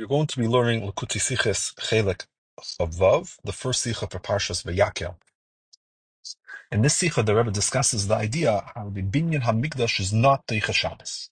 We're going to be learning Likutei Sichos Chelek Chavav, the first Sicha for Parshas Vayakel. In this Sicha, the Rebbe discusses the idea how the Binyan HaMikdash is not Teicha Shabbos.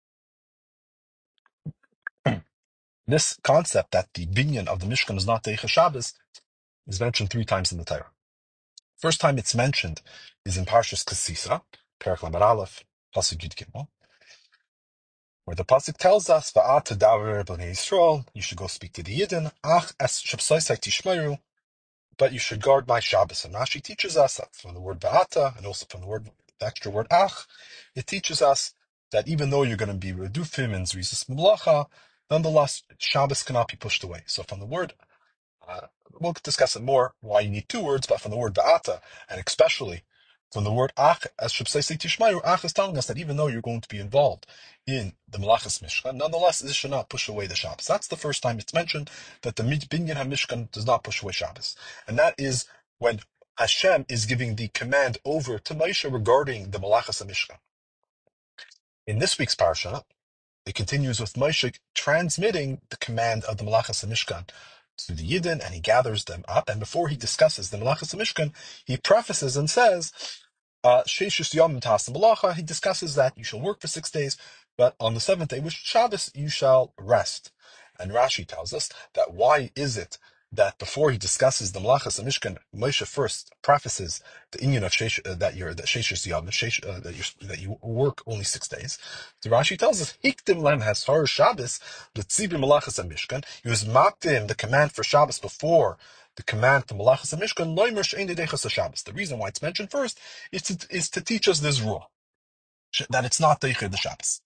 This concept that the Binyan of the Mishkan is not Teicha Shabbos is mentioned 3 times in the Torah. First time it's mentioned is in Parshas Kesisa, Perek Lamed Aleph, Pasuk Yud Gimel, where the pasuk tells us, "Va'at tadaver b'nei Yisrael," you should go speak to the Yidden. Ach es shabsosai tishmeru, but you should guard my Shabbos. And Rashi teaches us that from the word "va'ata" and also from the extra word "ach," it teaches us that even though you're going to be redufim and zrizus melacha, nonetheless Shabbos cannot be pushed away. So from the word we'll discuss it more, why you need 2 words, but from the word ba'ata, and especially from the word ach, as Shabsai Tishmayu, ach is telling us that even though you're going to be involved in the Melachas Mishkan, nonetheless, this should not push away the Shabbos. That's the first time it's mentioned that the Binyan HaMishkan does not push away Shabbos. And that is when Hashem is giving the command over to Moshe regarding the Melachas HaMishkan. In this week's parsha, it continues with Moshe transmitting the command of the Melachas HaMishkan to the Yidden, and he gathers them up. And before he discusses the Melachas HaMishkan, he prefaces and says, Sheishus Yom Tasim Melacha, he discusses that you shall work for 6 days, but on the 7th day, which is Shabbos, you shall rest. And Rashi tells us that why is it that before he discusses the Melachas HaMishkan, Moshe first prefaces the inyan of that Sheishus Yom, that you work only 6 days. The Rashi tells us, Hiktim lem has har Shabbos, l'tzibur Melachas HaMishkan. He was makdim the command for Shabbos before the command to Melachas HaMishkan, loimer she'ein dedechas Shabbos. The reason why it's mentioned first is to teach us this rule, that it's not Deicher the Shabbos.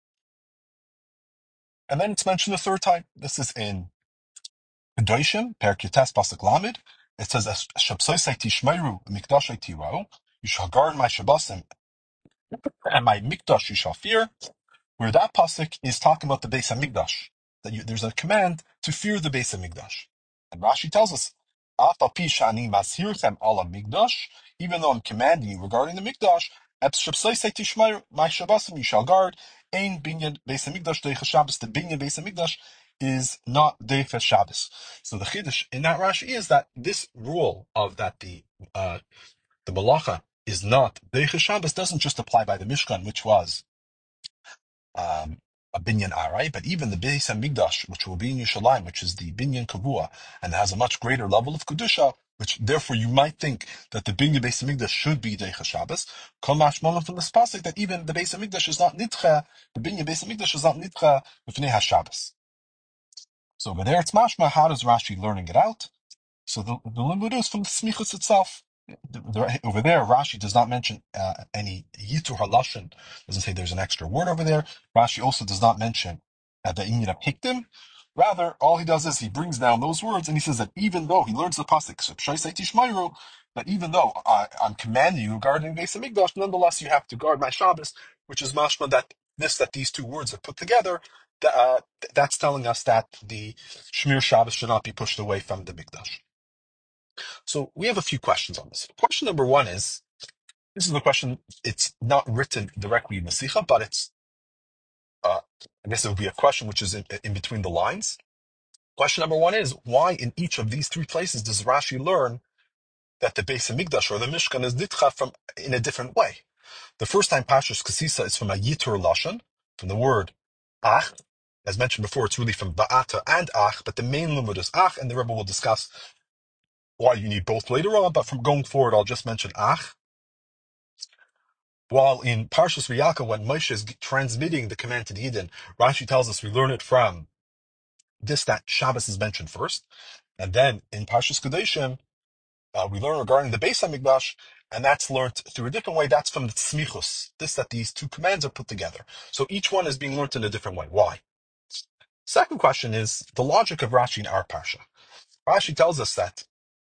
And then it's mentioned the 3rd time. This is in Kedoshim, Perek Yutes Pasuk Lamed. It says, "Shabsosei tishmeru mikdashay tirau." You shall guard my Shabbosim and my mikdash you shall fear. Where that pasuk is talking about the Beis Hamikdash, that there's a command to fear the Beis Hamikdash. And Rashi tells us, "Af al pi shani mazhirchem ala mikdash," even though I'm commanding you regarding the mikdash, "Et shabsosei tishmeru my Shabbosim you shall guard." Ein binyan Beis Hamikdash deicha Shabbos. The binyan Beis Hamikdash is not deicha Shabbos. So the chiddush in that Rashi is that this rule of that the malacha is not deicha Shabbos doesn't just apply by the Mishkan, which was a binyan arai, but even the Beis Hamikdash, which will be in Yerushalayim, which is the binyan kavua, and has a much greater level of kedusha, which therefore you might think that the binyan Beis Hamikdash should be deicha Shabbos. Kol mashmalan from this pasuk that even the Beis Hamikdash is not nidcha, the binyan Beis Hamikdash is not nidcha b'fnei HaShabbos. So over there it's mashma. How does Rashi learning it out? So the limud is from the smichus itself. Over there, Rashi does not mention any yitur halashon. Doesn't say there's an extra word over there. Rashi also does not mention the inyan of hiktim. Rather, all he does is he brings down those words and he says that even though he learns the pasuk, that even though I'm commanding you regarding Beis Hamikdash, nonetheless you have to guard my Shabbos, which is mashma that these 2 words are put together. That's telling us that the Shmir Shabbos should not be pushed away from the Mikdash. So we have a few questions on this. Question number 1 is, this is the question, it's not written directly in the Sikha, but it's, I guess it would be a question which is in between the lines. Question number 1 is, why in each of these 3 places does Rashi learn that the Beis Hamikdash or the Mishkan is nitcha in a different way? The first time Parshas Kesisa is from a Yitur Lashon, from the word Ach. As mentioned before, it's really from Ba'ata and Ach, but the main limud is Ach, and the Rebbe will discuss why you need both later on, but from going forward, I'll just mention Ach. While in Parshas Vayakal, when Moshe is transmitting the command to the Eden, Rashi tells us we learn it from this, that Shabbos is mentioned first. And then in Parshas Kedoshim, we learn regarding the Beis HaMikdash, and that's learned through a different way. That's from the Tzmichus, that these 2 commands are put together. So each one is being learned in a different way. Why? Second question is the logic of Rashi in our Parsha. Rashi tells us that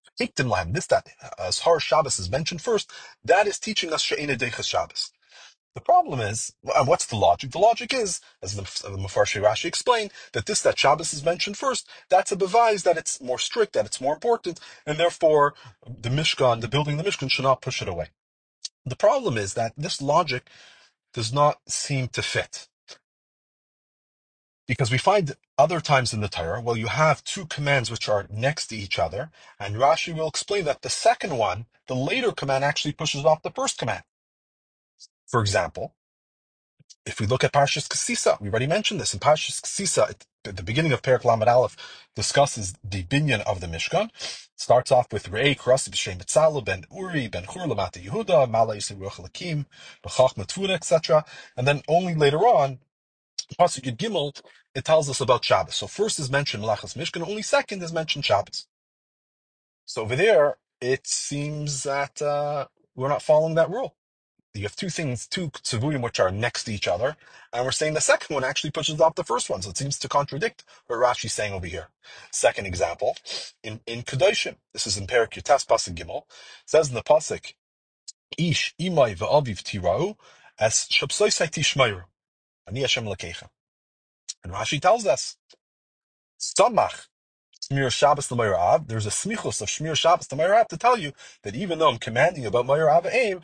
as Har Shabbos is mentioned first, that is teaching us She'ena Deichas Shabbos. The problem is, what's the logic? The logic is, as the Mefarshei Rashi explained, that Shabbos is mentioned first, that's a bevice that it's more strict, that it's more important, and therefore the Mishkan, the building of the Mishkan, should not push it away. The problem is that this logic does not seem to fit. Because we find other times in the Torah, well, you have two commands which are next to each other, and Rashi will explain that the second one, the later command, actually pushes off the first command. For example, if we look at Parshas Kisisa, we already mentioned this. In Parshas Kisisa, at the beginning of Perek Lamed Aleph, discusses the binyan of the Mishkan. Starts off with Re'ei Krasi b'Shem Etzalel ben Uri ben Hur Lamata Yehuda Mala Yisei Ruach Lakim b'Chach Matvuna, etc. And then only later on, Pasuk Yud Gimel, it tells us about Shabbos. So first is mentioned Melachas Mishkan, only second is mentioned Shabbos. So over there, it seems that we're not following that rule. You have two things, two tzivurim which are next to each other, and we're saying the second one actually pushes off the first one, so it seems to contradict what Rashi's saying over here. Second example, in Kedoshim, this is in Perek Yutas Pasuk Gimel, it says in the Pasuk, Ish imay ve'aviv tirau, as shabsoisai tishmayru, ani Hashem lakecha. And Rashi tells us, Samach Shmir Shabbos to Meir Av, there's a smichus of Shmir Shabbos to Meir Av to tell you that even though I'm commanding you about Meir Av aim,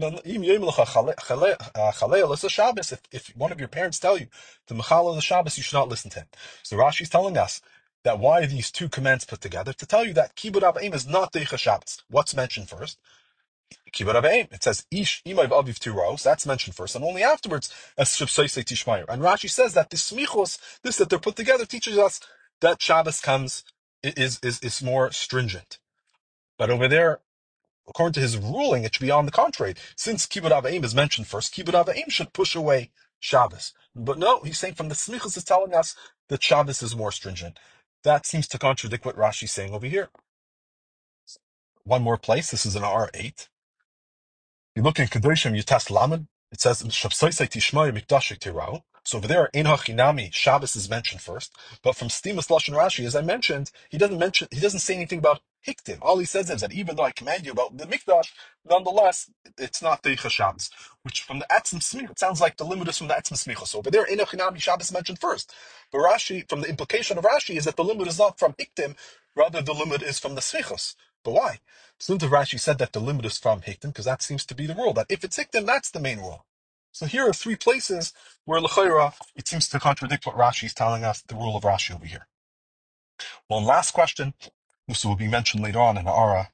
if one of your parents tell you to Mechalel the Shabbos, you should not listen to him. So Rashi is telling us that why are these two commands put together? To tell you that Kibbud Av aim is not Deicha Shabbos. What's mentioned first? Kibbud Av aim. It says Ish Imay Aviv Tiros. That's mentioned first, and only afterwards as Shebsoisei Tishmayer. And Rashi says that this smichus, this that they're put together, teaches us that Shabbos comes is more stringent. But over there, according to his ruling, it should be on the contrary. Since Kibbud Av Aim is mentioned first, Kibbud Av Aim should push away Shabbos. But no, he's saying from the smichus is telling us that Shabbos is more stringent. That seems to contradict what Rashi's saying over here. One more place. This is in R8. You look in Kedoshim Yutas Lamed, it says Shabsoisei Tishmai Mikdashik Tirau. So over there, Ein Hachinami, Shabbos is mentioned first. But from Stimas Lashon Rashi, as I mentioned, he doesn't say anything about Hiktim. All he says is that even though I command you about the Mikdash, nonetheless, it's not Teicha Shabbos. Which from the Atzim Smicha, it sounds like the limit is from the Atzim Smicha. So over there, Ein Hachinami, Shabbos is mentioned first. But Rashi, from the implication of Rashi, is that the limit is not from Hiktim, rather the limit is from the Smichos. But why? Since Rashi said that the limit is from Hiktim, because that seems to be the rule, that if it's Hiktim, that's the main rule. So here are three places where L'chaira, it seems to contradict what Rashi is telling us, the rule of Rashi over here. One last question, this will be mentioned later on in Ara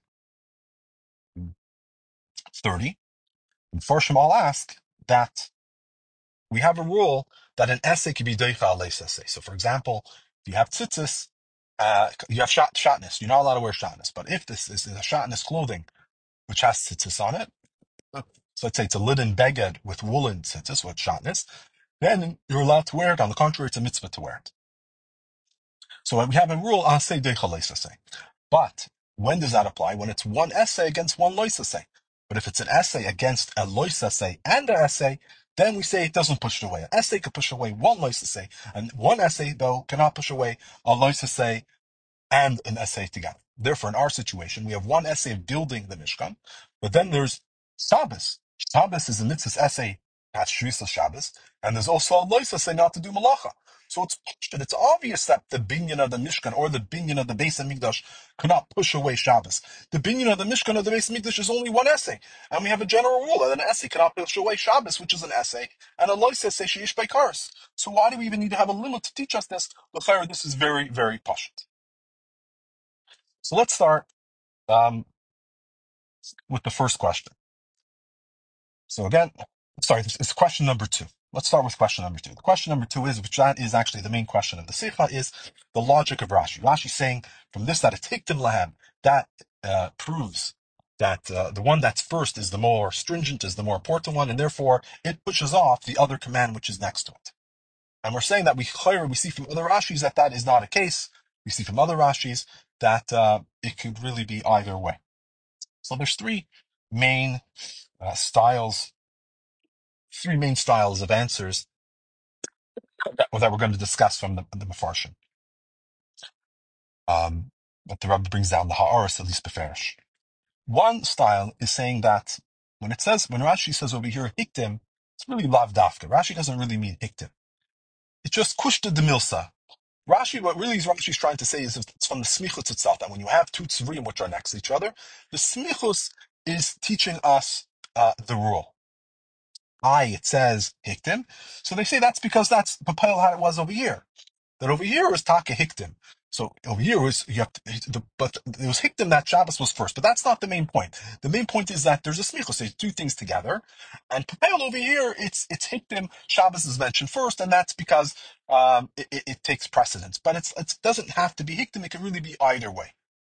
30. And Farshim, I'll ask that we have a rule that an essay can be Deicha Aleis essay. So for example, if you have tzitzis, you have shatnez, you're not allowed to wear shatnez. But if this is a shatnez clothing which has tzitzis on it, so let's say it's a linen beged with woolen tzitzis, with shatnez, then you're allowed to wear it. On the contrary, it's a mitzvah to wear it. So we have a rule, asay deichaleis essay. But when does that apply? When it's one essay against one lois essay. But if it's an essay against a lois essay and an essay, then we say it doesn't push it away. An essay can push away one lois essay, and one essay, though, cannot push away a lois essay and an essay together. Therefore, in our situation, we have one essay of building the Mishkan, but then there's Shabbos. Shabbos is a mitzvah essay at Shvisa Shabbos, and there's also a lois essay not to do malacha. So it's obvious that the binyan of the Mishkan or the binyan of the Beis Hamikdash cannot push away Shabbos. The binyan of the Mishkan or the Beis Hamikdash is only one essay, and we have a general rule that an essay cannot push away Shabbos, which is an essay, and a lois essay sheish by kars. So why do we even need to have a limit to teach us this? L'chayr, this is very, very pashut. So let's start with the first question. So again, sorry, this is question number 2. Let's start with question number 2. The question number 2 is, which that is actually the main question of the Sikha, is the logic of Rashi. Rashi saying from this that it's Hiktim Lahem, that proves that the one that's first is the more stringent, is the more important one, and therefore it pushes off the other command which is next to it. And we're saying that we see from other Rashis that that is not a case. We see from other Rashis that it could really be either way. So there's three main styles of answers that we're going to discuss from the Mefarshim. But the Rebbe brings down the Ha'aris, at least Beferish. One style is saying that when Rashi says over here Hiktim, it's really lav dafka. Rashi doesn't really mean Hiktim. It's just kushta de milsa. Rashi, what really Rashi's trying to say is it's from the smichus itself, that when you have two tzivrim which are next to each other, the smichus is teaching us the rule. it says hiktim. So they say that's because that's Papayel how it was over here. That over here was Taka hiktim. So over here was you have to, but it was hiktim that Shabbos was first. But that's not the main point. The main point is that there's a smichus, so two things together. And Papayel over here, it's hiktim. Shabbos is mentioned first, and that's because it takes precedence. But it doesn't have to be hiktim. It can really be either way.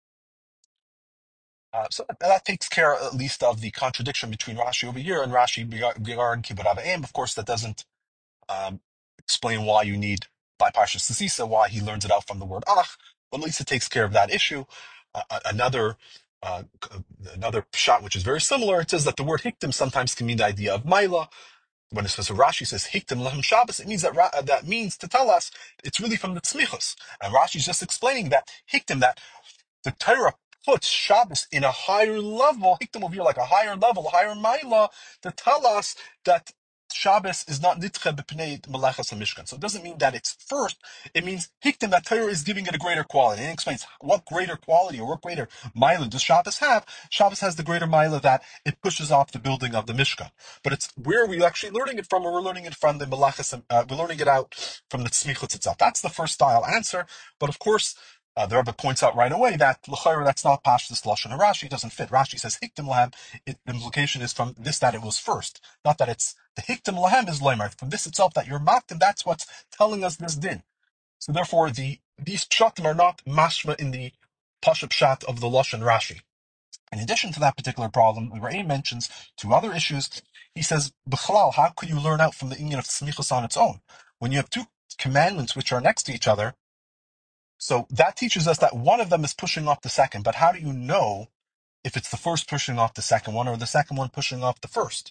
So that takes care at least of the contradiction between Rashi over here and Rashi regarding Kibbutz Avim. Of course, that doesn't um, explain why you need by Parshas Sisisa, why he learns it out from the word Ach, but at least it takes care of that issue. Another uh, another shot which is very similar. It says that the word Hiktim sometimes can mean the idea of Maila. When it says Rashi says Hiktim Lahem Shabbos, it means that means to tell us it's really from the Tzmichos. And Rashi's just explaining that Hiktim, that the Torah puts Shabbos in a higher level, Hiktim over here like a higher level, a higher Maila, to tell us that Shabbos is not Nitche B'pnei Melechas HaMishkan. So it doesn't mean that it's first, it means Hiktim, that Torah is giving it a greater quality. And it explains what greater quality or what greater Maila does Shabbos have. Shabbos has the greater Maila that it pushes off the building of the Mishkan. But it's where are we actually learning it from, or we're learning it from the Melechas, we're learning it out from the Tzmichutz itself. That's the first style answer. But of course, the Rebbe points out right away that l'chayr that's not pashtus lashon Rashi. It doesn't fit. Rashi says hiktim lahem. The implication is from this that it was first, not that it's the hiktim lahem is loimer. From this itself that you're maktim, that's what's telling us this din. So therefore, these pshatim are not mashma in the pashup pshat of the lashon Rashi. In addition to that particular problem, the Rebbe mentions two other issues. He says, b'chalal, how could you learn out from the inyan of tzmichus on its own when you have two commandments which are next to each other? So that teaches us that one of them is pushing off the second, but how do you know if it's the first pushing off the second one or the second one pushing off the first?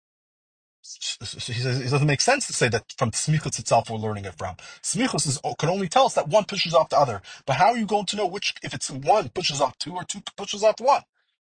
So he says it doesn't make sense to say that from Smichus itself we're learning it from. Smichus could only tell us that one pushes off the other, but how are you going to know which if it's one pushes off two or two pushes off one?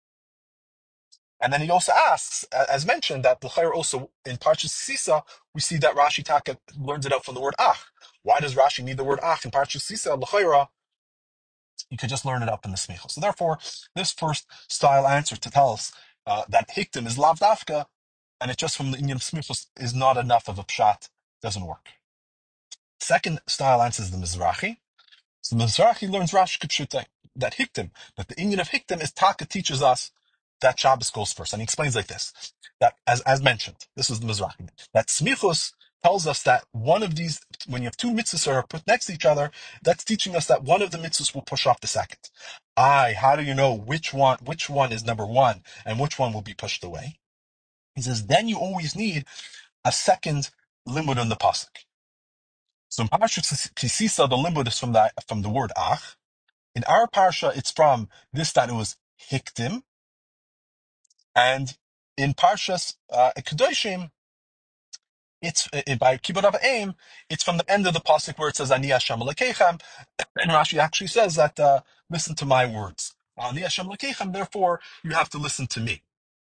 And then he also asks, as mentioned, that the L'chayr also in Parshas Sisa we see that Rashi Taka learns it out from the word Ach. Why does Rashi need the word Ach in Parshas Sisa? L'chayra, you could just learn it up in the smichos. So therefore, this first style answer to tell us that hiktim is lav dafka, and it's just from the Indian smichos is not enough of a pshat, doesn't work. Second style answer is the Mizrahi. So the Mizrahi learns Rashi Kipshutei, that hiktim, that the Indian of hiktim is Taka teaches us that Shabbos goes first. And he explains like this, that as mentioned, this was the Mizrahi, that smichos tells us that one of these, when you have two mitzvahs that are put next to each other, that's teaching us that one of the mitzvahs will push off the second. How do you know which one is number one and which one will be pushed away? He says, then you always need a second limud on the pasuk. So in Parashat Kisisa, the limud is from the word ach. In our parsha, it's from this that it was hiktim, and in Parshas Kedoshim, it's by Kibbutz Avim, it's from the end of the pasuk where it says Ani Hashem Elokechem, and Rashi actually says that listen to my words. Ani Hashem Elokechem, therefore you have to listen to me.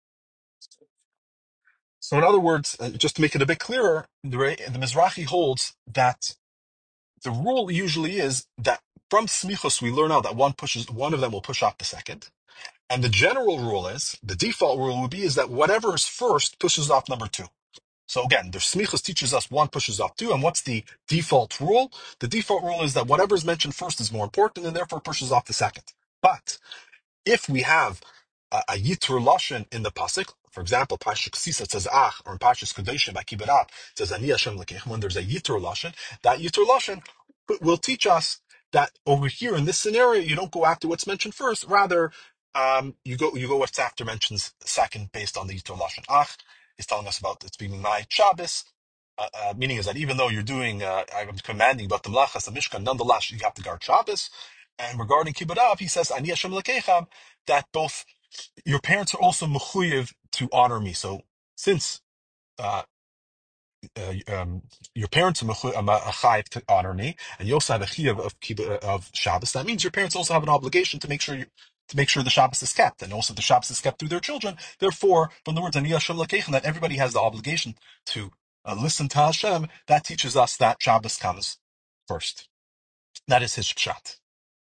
So in other words, just to make it a bit clearer, the Mizrahi holds that the rule usually is that from smichos we learn out that one of them will push off the second. And the general rule is, the default rule would be, is that whatever is first pushes off number two. So again, the Smichos teaches us one pushes off two, and what's the default rule? The default rule is that whatever is mentioned first is more important, and therefore pushes off the second. But if we have a Yitr Lashon in the Pasuk, for example, Pashas Sisa says Ach, or in Pashas Kodeshim by Kibbutz it says Ani Hashem Lekech, when there's a Yitr Lashon, that Yitr Lashon will teach us that over here in this scenario, you don't go after what's mentioned first, rather, you go what's after mentions second based on the Yitr Lashon. Ach is telling us about it's being my Shabbos, meaning is that even though you're doing, I'm commanding about the Mlachas, the Mishkan, nonetheless, you have to guard Shabbos. And regarding Kibbutz he says, Ani Hashem Lekechem, that both your parents are also mechuyev to honor me. So since uh, your parents are chayiv to honor me, and you also have a chiyuv of Shabbos, that means your parents also have an obligation to make sure the Shabbos is kept, and also the Shabbos is kept through their children. Therefore, from the words Ani Hashem Lekechem, that everybody has the obligation to listen to Hashem, that teaches us that Shabbos comes first. That is his pshat.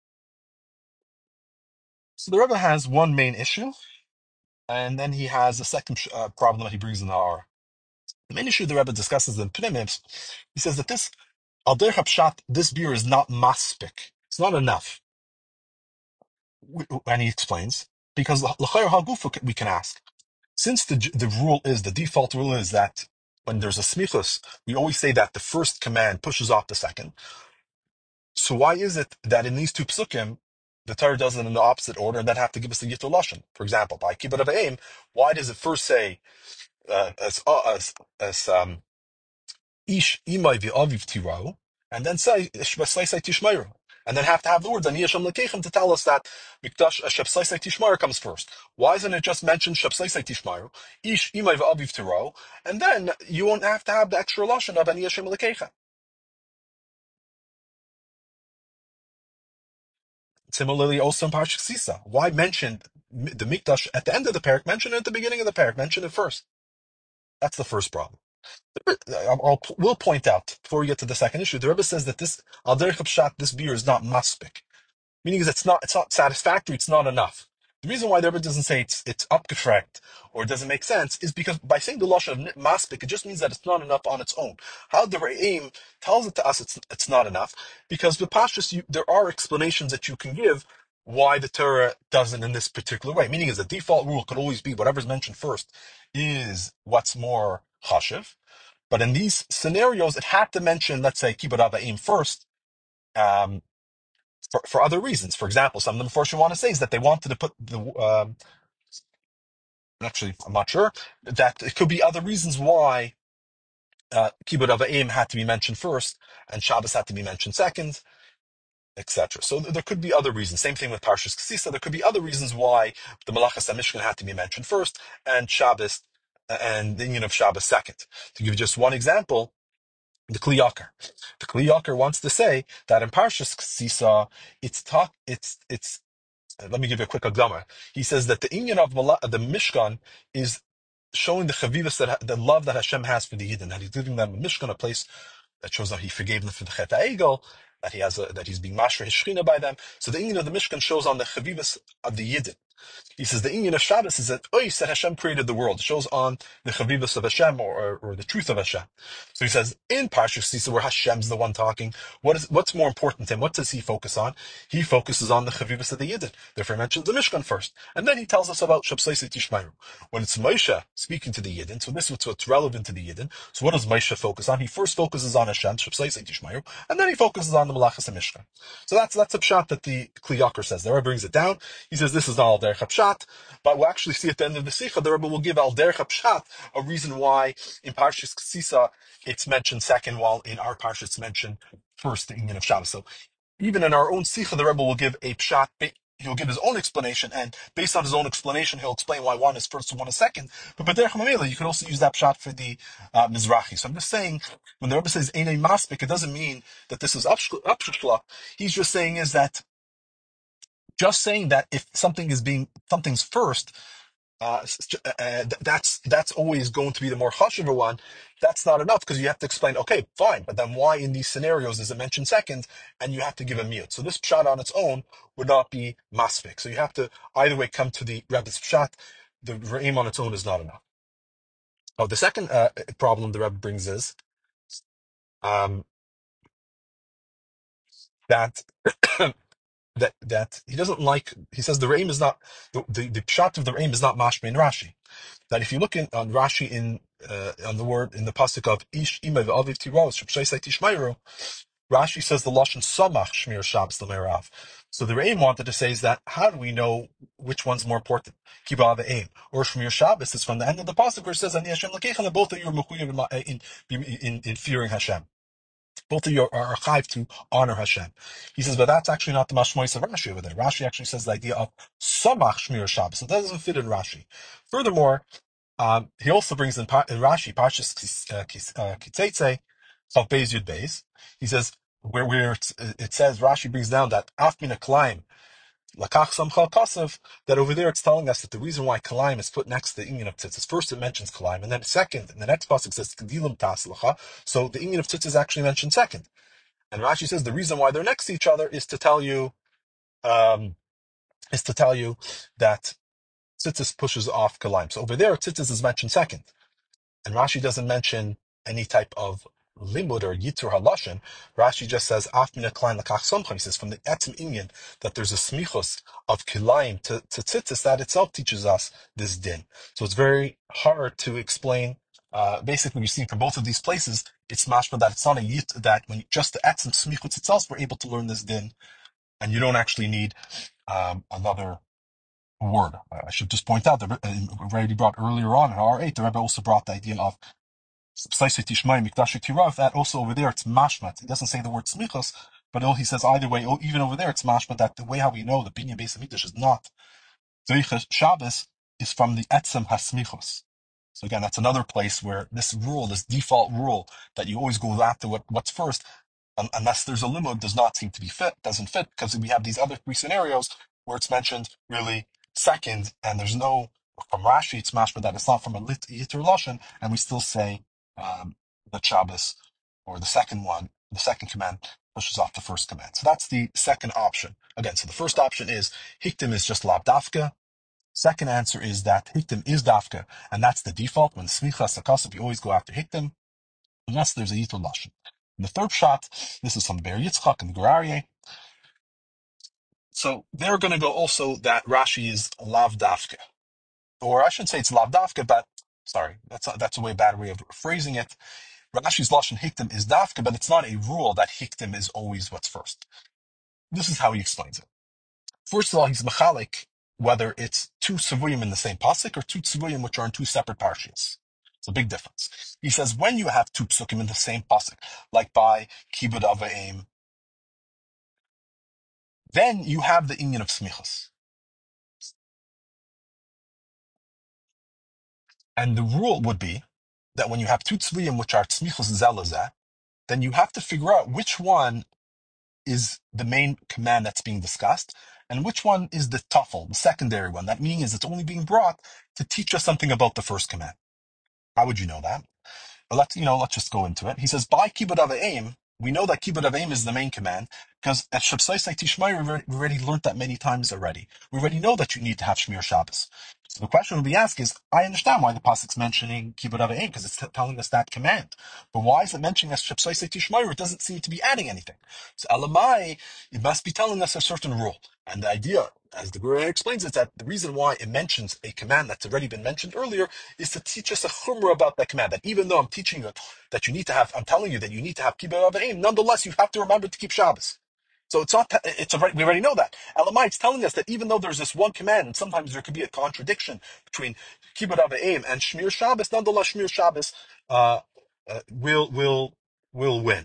So the Rebbe has one main issue, and then he has a second problem that he brings in the R. The main issue the Rebbe discusses in Pnimims, he says that this Al Derech Pshat, this beer is not maspik. It's not enough. And he explains, because l'chayr hagufu we can ask. Since the rule is, the default rule is that when there's a smichus, we always say that the first command pushes off the second. So why is it that in these two psukim, the Torah does it in the opposite order and then have to give us the Yitul Lashon? For example, by Kibbut Avayim, why does it first say as Ish imay v'aviv tirau, and then say Shebsaisai Tishmeru, and then have to have the words Ani Hashem Lekechem to tell us that Mikdash Shebsaisai Tishmeru comes first? Why isn't it just mentioned Shebsaisai Tishmeru, Ish imay v'aviv tirau, and then you won't have to have the extra lashon of Ani Hashem Lekechem? Similarly, also in Parshas Sisa, why mention the Mikdash at the end of the parak? Mention it at the beginning of the parak. Mention it first. That's the first problem. We'll point out before we get to the second issue. The Rebbe says that this al derech pshat, this beer is not maspik, meaning is it's not satisfactory. It's not enough. The reason why the Rebbe doesn't say it's upgefrekt or it doesn't make sense is because by saying the lashon of maspik, it just means that it's not enough on its own. How the Re'im tells it to us it's not enough, because with Pashtus there are explanations that you can give why the Torah does it in this particular way. Meaning is the default rule could always be whatever's mentioned first is what's more chashiv. But in these scenarios, it had to mention, let's say, Kibbut Avayim first, um, for other reasons. For example, some of them, first you want to say is that they wanted to put the, actually, I'm not sure, that it could be other reasons why Kibbut Avayim had to be mentioned first and Shabbos had to be mentioned second, etc. So there could be other reasons. Same thing with Parshas Kesisa. There could be other reasons why the Malachas HaMishkan had to be mentioned first and Shabbos and the union of Shabbos second. To give you just one example, the Kli Yakar. The Kli Yakar wants to say that in Parshas Sisa, let me give you a quick agdama. He says that the inyan of the Mishkan is showing the chavivas, the love that Hashem has for the Yidden, that He's giving them a Mishkan, a place that shows that He forgave them for the Chet HaEgel, that He's being mashra His Shechina by them. So the inyan of the Mishkan shows on the chavivas of the Yidden. He says the inyan of Shabbos is that that Hashem created the world. It shows on the chavivus of Hashem or the truth of Hashem. So he says in Parshas Sisa, where Hashem's the one talking, what's more important to him? What does he focus on? He focuses on the chavivus of the Yidden. Therefore, he mentions the Mishkan first, and then he tells us about Shebsaisei Tishmeru. When it's Moshe speaking to the Yidden, so this is what's relevant to the Yidden. So what does Moshe focus on? He first focuses on Hashem, Shebsaisei Tishmeru, and then he focuses on the Malachas HaMishkan. So that's a pshat that the Kli Yakar says. The Rebbe brings it down. He says this is not al derech pshat, but we'll actually see at the end of the Sikha, the Rebbe will give al derech pshat a reason why in Parshas Sisa it's mentioned second, while in our Parsha it's mentioned first, the inyan of Shabbos. So even in our own Sikha, the Rebbe will give a pshat. He'll give his own explanation, and based on his own explanation, he'll explain why one is first and one is second. But B'derech Mamela, you could also use that pshat for the Mizrahi. So I'm just saying, when the Rebbe says Einei Maspik, it doesn't mean that this is upshla. He's just saying is that if something's first, that's always going to be the more chashuv one. That's not enough because you have to explain. Okay, fine, but then why in these scenarios is it mentioned second? And you have to give a mute. So this pshat on its own would not be masfik. So you have to either way come to the Rebbe's pshat. The re'im on its own is not enough. Oh, the second problem the Rebbe brings is that. that he doesn't like. He says the re'im is not the pshat of the re'im is not mashma in Rashi. That if you look on Rashi on the word in the pasuk of Ish Imay V'Aviv Tiros Shebshaisai Tishmayru, Rashi says the lashon Samach Shmir Shabbos L'Meirav. So the Re'im wanted to say is that how do we know which one's more important, Kibbutz Avayim or Shmir Shabbos? Is from the end of the pasuk where it says Ani Hashem L'Keichem, that both of you are mechuyev in fearing Hashem. Both of you are chayv to honor Hashem. He says, but that's actually not the mashmois of Rashi over there. Rashi actually says the idea of Samach Shmir Shabbos. So that doesn't fit in Rashi. Furthermore, he also brings in Rashi, Parshas Kitzeitze, of Beis Yud Beis. He says, where it says, Rashi brings down that Afmina Kalaim, Lakach Samchal Kasav, that over there it's telling us that the reason why Kalaim is put next to the Inyan of Tzitzis, first it mentions Kalaim, and then second, in the next pasuk says Kedilim Taslacha, so the Inyan of Tzitzis is actually mentioned second. And Rashi says the reason why they're next to each other is to tell you that Tzitzis pushes off Kalaim. So over there, Tzitzis is mentioned second. And Rashi doesn't mention any type of limud or yitur haloshen. Rashi just says af min klein lakach somcham. He says from the etzim inyan that there's a smichos of kilayim to tzitzis that itself teaches us this din. So it's very hard to explain. Basically, we've seen from both of these places, it's mashma that it's not a yit that when just the etzim smichos itself, we're able to learn this din, and you don't actually need another word. I should just point out that we already brought earlier on in R8, the Rebbe also brought the idea of that also over there it's mashmat. He doesn't say the word smichos, but he says either way, even over there it's mashmat, that the way how we know the binyan Beis Hamikdash is not Zoicha Shabbos is from the etzem hasmichos. So again, that's another place where this rule, this default rule that you always go after what's first, unless there's a limud, does not seem to be doesn't fit, because we have these other three scenarios where it's mentioned really second, and there's no, from Rashi, it's mashma that it's not from a yiter lashon, and we still say the Shabbos, or the second one, the second command pushes off the first command. So that's the second option. Again, so the first option is hiktim is just lav dafka. Second answer is that hiktim is dafka, and that's the default. When smichas sakasif, you always go after hiktim, unless there's a yitur lashon. The third shot, this is from Ber Yitzchak and the Gurarye. So they're going to go also that Rashi is lav dafka, or I should say it's lav dafka, but sorry, that's a way bad way of phrasing it. Rashi's lashon hiktim is dafka, but it's not a rule that hiktim is always what's first. This is how he explains it. First of all, he's mechalik whether it's two tzivuyim in the same pasuk or two tzivuyim which are in two separate parshias. It's a big difference. He says when you have two psukim in the same pasuk, like by kibud avayim, then you have the inyan of smichos. And the rule would be that when you have two tzviyim which are tzmichos zelazeh, then you have to figure out which one is the main command that's being discussed, and which one is the tafel, the secondary one. That means it's only being brought to teach us something about the first command. How would you know that? But let's just go into it. He says, by Kibbud Avayim, we know that Kibbud Avayim is the main command, because at Shabsai Tishmai, we already learned that many times already. We already know that you need to have Shmir Shabbos. So the question we ask is, I understand why the pasuk's mentioning Kibbud Avayim, because it's telling us that command. But why is it mentioning us Shabsai Tishmai? It doesn't seem to be adding anything. So Elamai, it must be telling us a certain rule. And the idea, as the Guru explains, is that the reason why it mentions a command that's already been mentioned earlier is to teach us a chumrah about that command. That even though I'm teaching you that you need to have, I'm telling you that you need to have kibbud avayim, nonetheless you have to remember to keep Shabbos. So it's not, we already know that. Elamai, it's telling us that even though there's this one command, and sometimes there could be a contradiction between kibbud avayim and shmir Shabbos, nonetheless shmir Shabbos will win.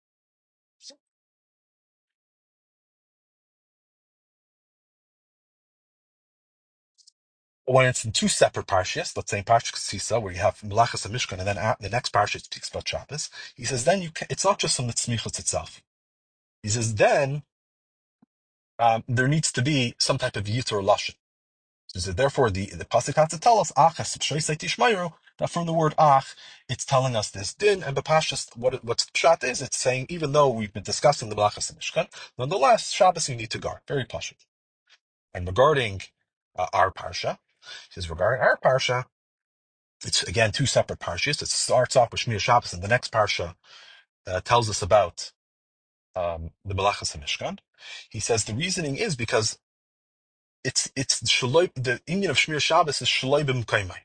When it's in two separate parshas, let's say in Parshas Kisisa, where you have Melachas and Mishkan, and then the next parsha speaks about Shabbos, he says then it's not just from the tzmichos itself. He says then there needs to be some type of yitur lashon. So he says, therefore the pasuk has to tell us ach tishmayru, that from the word ach it's telling us this din, and b'pashas what's pshat is it's saying even though we've been discussing the Melachas and Mishkan, nonetheless Shabbos you need to guard. Very pashut. And regarding our parsha, he says regarding our parsha. It's again two separate parshas. It starts off with Shmir Shabbos, and the next parsha tells us about the Melachas HaMishkan. He says the reasoning is because it's the Indian of Shmir Shabbos is shaloi b'mkaimai,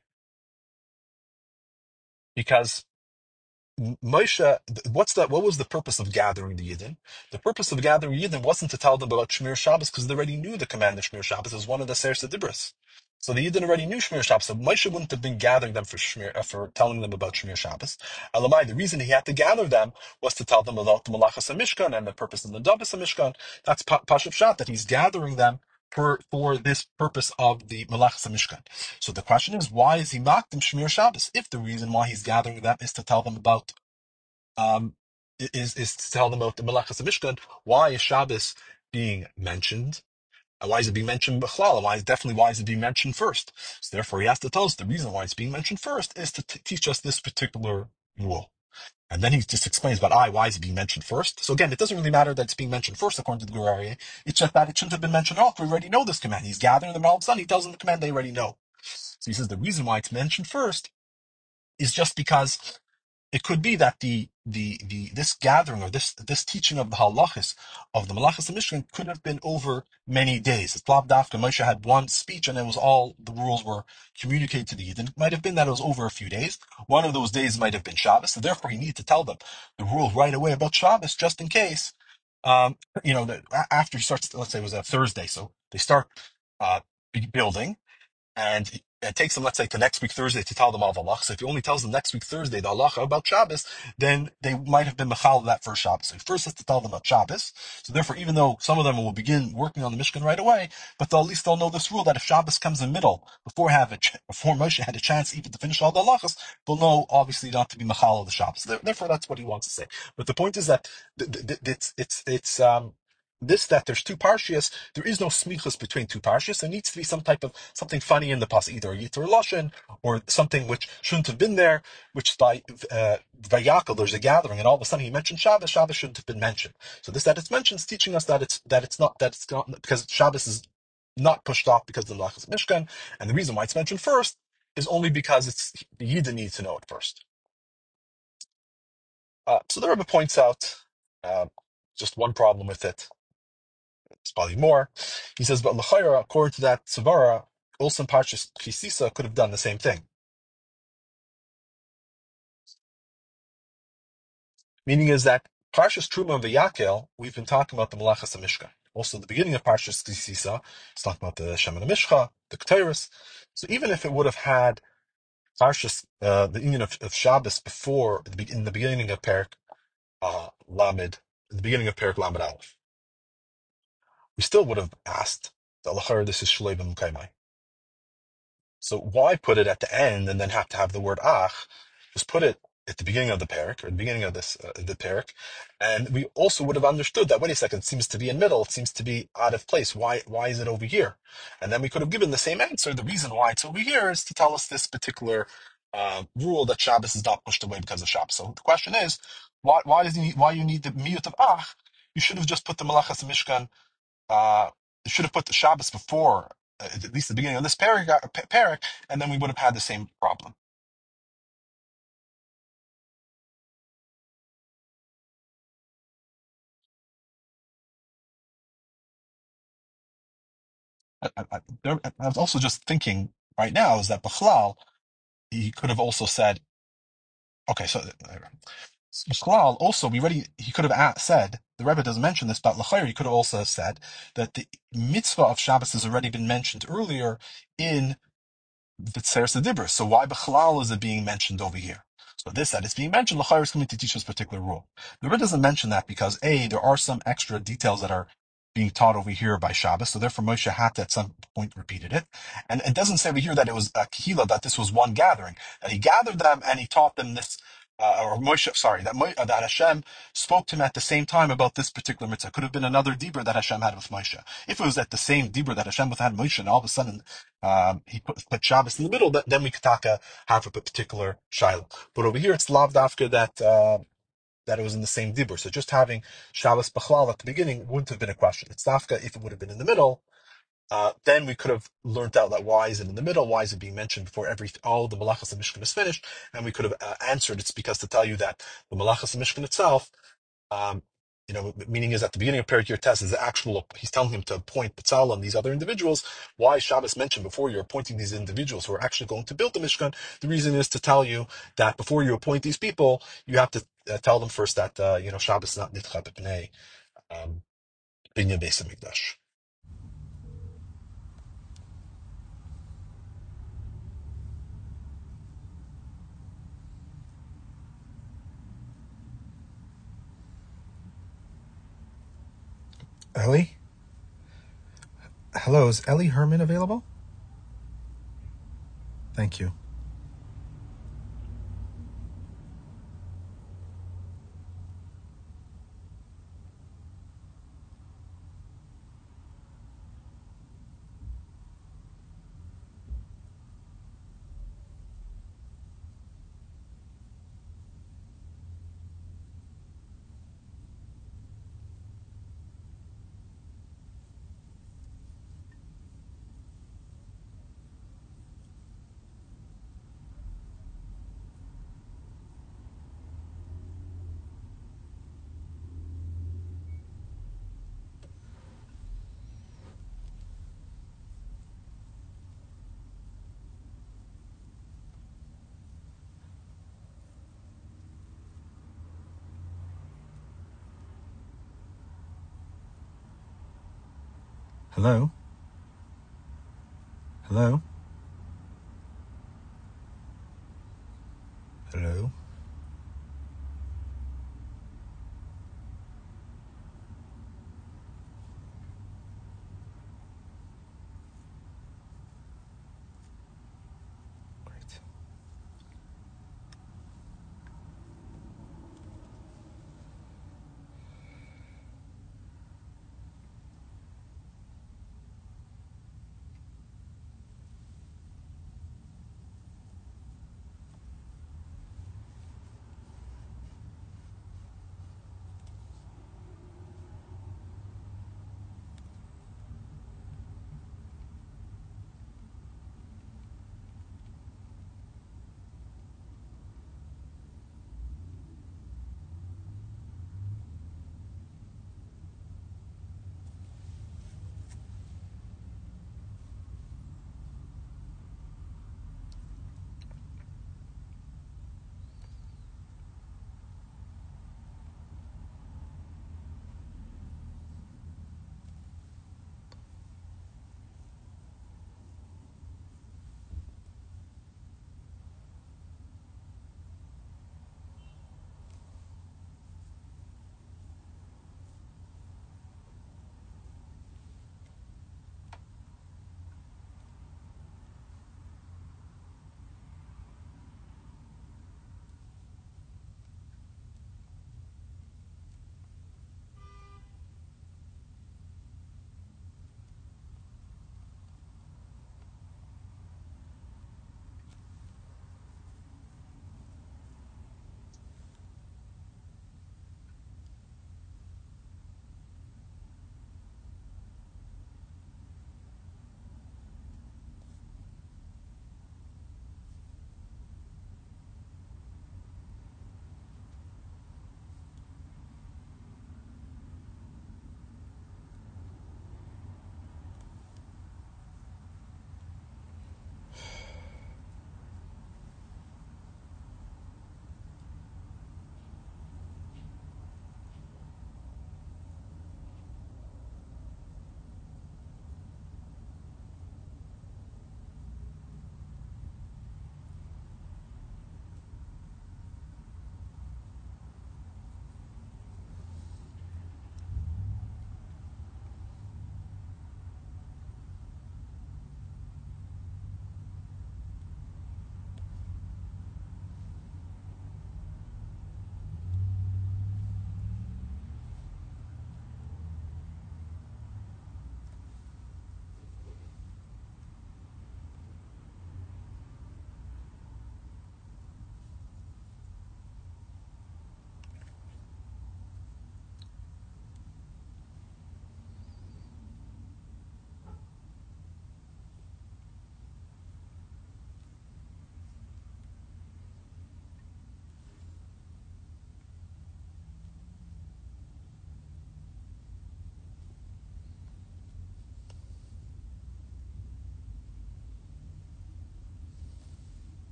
because Moshe, what was the purpose of gathering the Yidden? The purpose of gathering Yidden wasn't to tell them about Shmir Shabbos, because they already knew the command of Shmir Shabbos as one of the Seir Sedibris. So the Yidden already knew Shmir Shabbos, so Moshe wouldn't have been gathering them for telling them about Shmir Shabbos. Elamai, the reason he had to gather them was to tell them about the Malachas HaMishkan and the purpose of the Davis HaMishkan. That's Pashup Shat, that he's gathering them for this purpose of the Malachas HaMishkan. So the question is, why is he mocked them Shmir Shabbos? If the reason why he's gathering them is to tell them about is to tell them about the Malachas HaMishkan, why is Shabbos being mentioned? Why is it being mentioned Bechlal? Why is it being mentioned first? So therefore he has to tell us the reason why it's being mentioned first is to teach us this particular rule. And then he just explains about why is it being mentioned first. So again, it doesn't really matter that it's being mentioned first according to the Gurari. It's just that it shouldn't have been mentioned at all. We already know this command. He's gathering them all of a sudden. He tells them the command they already know. So he says the reason why it's mentioned first is just because it could be that the this gathering or this teaching of the halachis of the Malachas of Mishkan could have been over many days. It's Lav Dafka Moshe had one speech and it was all the rules were communicated to the Yidden. It might have been that it was over a few days. One of those days might have been Shabbos, so therefore he needed to tell them the rule right away about Shabbos just in case. After he starts, let's say it was a Thursday, so they start building. And it takes them, let's say, to next week Thursday to tell them all the halach. So if he only tells them next week Thursday the halacha about Shabbos, then they might have been mechal that first Shabbos. So he first has to tell them about Shabbos. So therefore, even though some of them will begin working on the Mishkan right away, but at least they'll know this rule that if Shabbos comes in the middle, before Moshe had a chance even to finish all the halachas, they'll know obviously not to be mechal of the Shabbos. Therefore, that's what he wants to say. But the point is that it's this that there's two parshias, there is no smichus between two parshias. There needs to be some type of something funny in the pas, either a yitur lashon or something which shouldn't have been there. Which by Vayakal, there's a gathering, and all of a sudden he mentioned Shabbos. Shabbos shouldn't have been mentioned. So this that it's mentioned is teaching us that it's not because Shabbos is not pushed off because of the Malachas Mishkan, and the reason why it's mentioned first is only because it's the Yidden need to know it first. So the Rebbe points out just one problem with it. It's probably more. He says, but l'chayra, according to that Tzavara, also Parshas Kisisa could have done the same thing. Meaning is that Parshas Truma and V'Yakel, we've been talking about the Malachas HaMishkan. Also, the beginning of Parshas Kisisa, it's talking about the Shem and the Mishcha, the Ketores. So even if it would have had Parshas, the union of Shabbos before, in the beginning of Perik Lamed, in the beginning of Perik Lamed Aleph, we still would have asked that l'chayra this is Shlei B'Mkaimai. So why put it at the end and then have to have the word ach? Just put it at the beginning of the parak, or the beginning of this the parak, and we also would have understood that. Wait a second, it seems to be in middle. It seems to be out of place. Why is it over here? And then we could have given the same answer. The reason why it's over here is to tell us this particular rule that Shabbos is not pushed away because of Shabbos. So the question is, why you need the miyut of ach? You should have just put the malachas mishkan. You should have put the Shabbos before, at least the beginning of this parak, and then we would have had the same problem. I was also just thinking right now is that Bechlal, he could have also said, okay, so Bechlal also, he could have said, the Rebbe doesn't mention this, but L'chayr, he could have also said that the mitzvah of Shabbos has already been mentioned earlier in B'tzeres Dibur. So why Bechlal is it being mentioned over here? So this that it's being mentioned, L'chayr is coming to teach us a particular rule. The Rebbe doesn't mention that because there are some extra details that are being taught over here by Shabbos, so therefore Moshe had to at some point repeated it. And it doesn't say over here that it was a kehila, that this was one gathering, that he gathered them and he taught them this, or Moshe, sorry, that Hashem spoke to him at the same time about this particular mitzvah. It could have been another dibur that Hashem had with Moshe. If it was at the same dibur that Hashem had with Moshe, and all of a sudden he put Shabbos in the middle, then we could have a particular shiloh. But over here, it's lav dafka that it was in the same dibur. So just having Shabbos Bechlal at the beginning wouldn't have been a question. It's dafka if it would have been in the middle. Then we could have learned out that why is it in the middle? Why is it being mentioned before all the malachas of Mishkan is finished? And we could have answered it's because to tell you that the malachas of Mishkan itself, meaning is at the beginning of Perik Yirtes is the actual. He's telling him to appoint Betzalel and these other individuals. Why is Shabbos mentioned before you're appointing these individuals who are actually going to build the Mishkan? The reason is to tell you that before you appoint these people, you have to tell them first that Shabbos is not nitcha b'pnei binyan beis hamikdash. Ellie? Hello, is Ellie Herman available? Thank you. Hello? Hello? Hello? Great.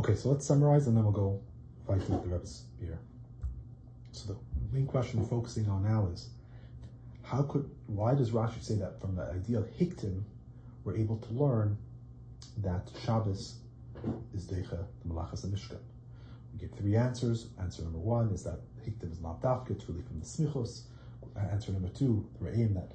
Okay, so let's summarize and then we'll go fight with the Rebbe's here. So the main question we're focusing on now is, why does Rashi say that from the idea of Hiktim, we're able to learn that Shabbos is Deicha, the Malachas HaMishkan? We get three answers. Answer number one is that Hiktim is not Dafka, it's really from the Smichos. Answer number two, the Re'im, that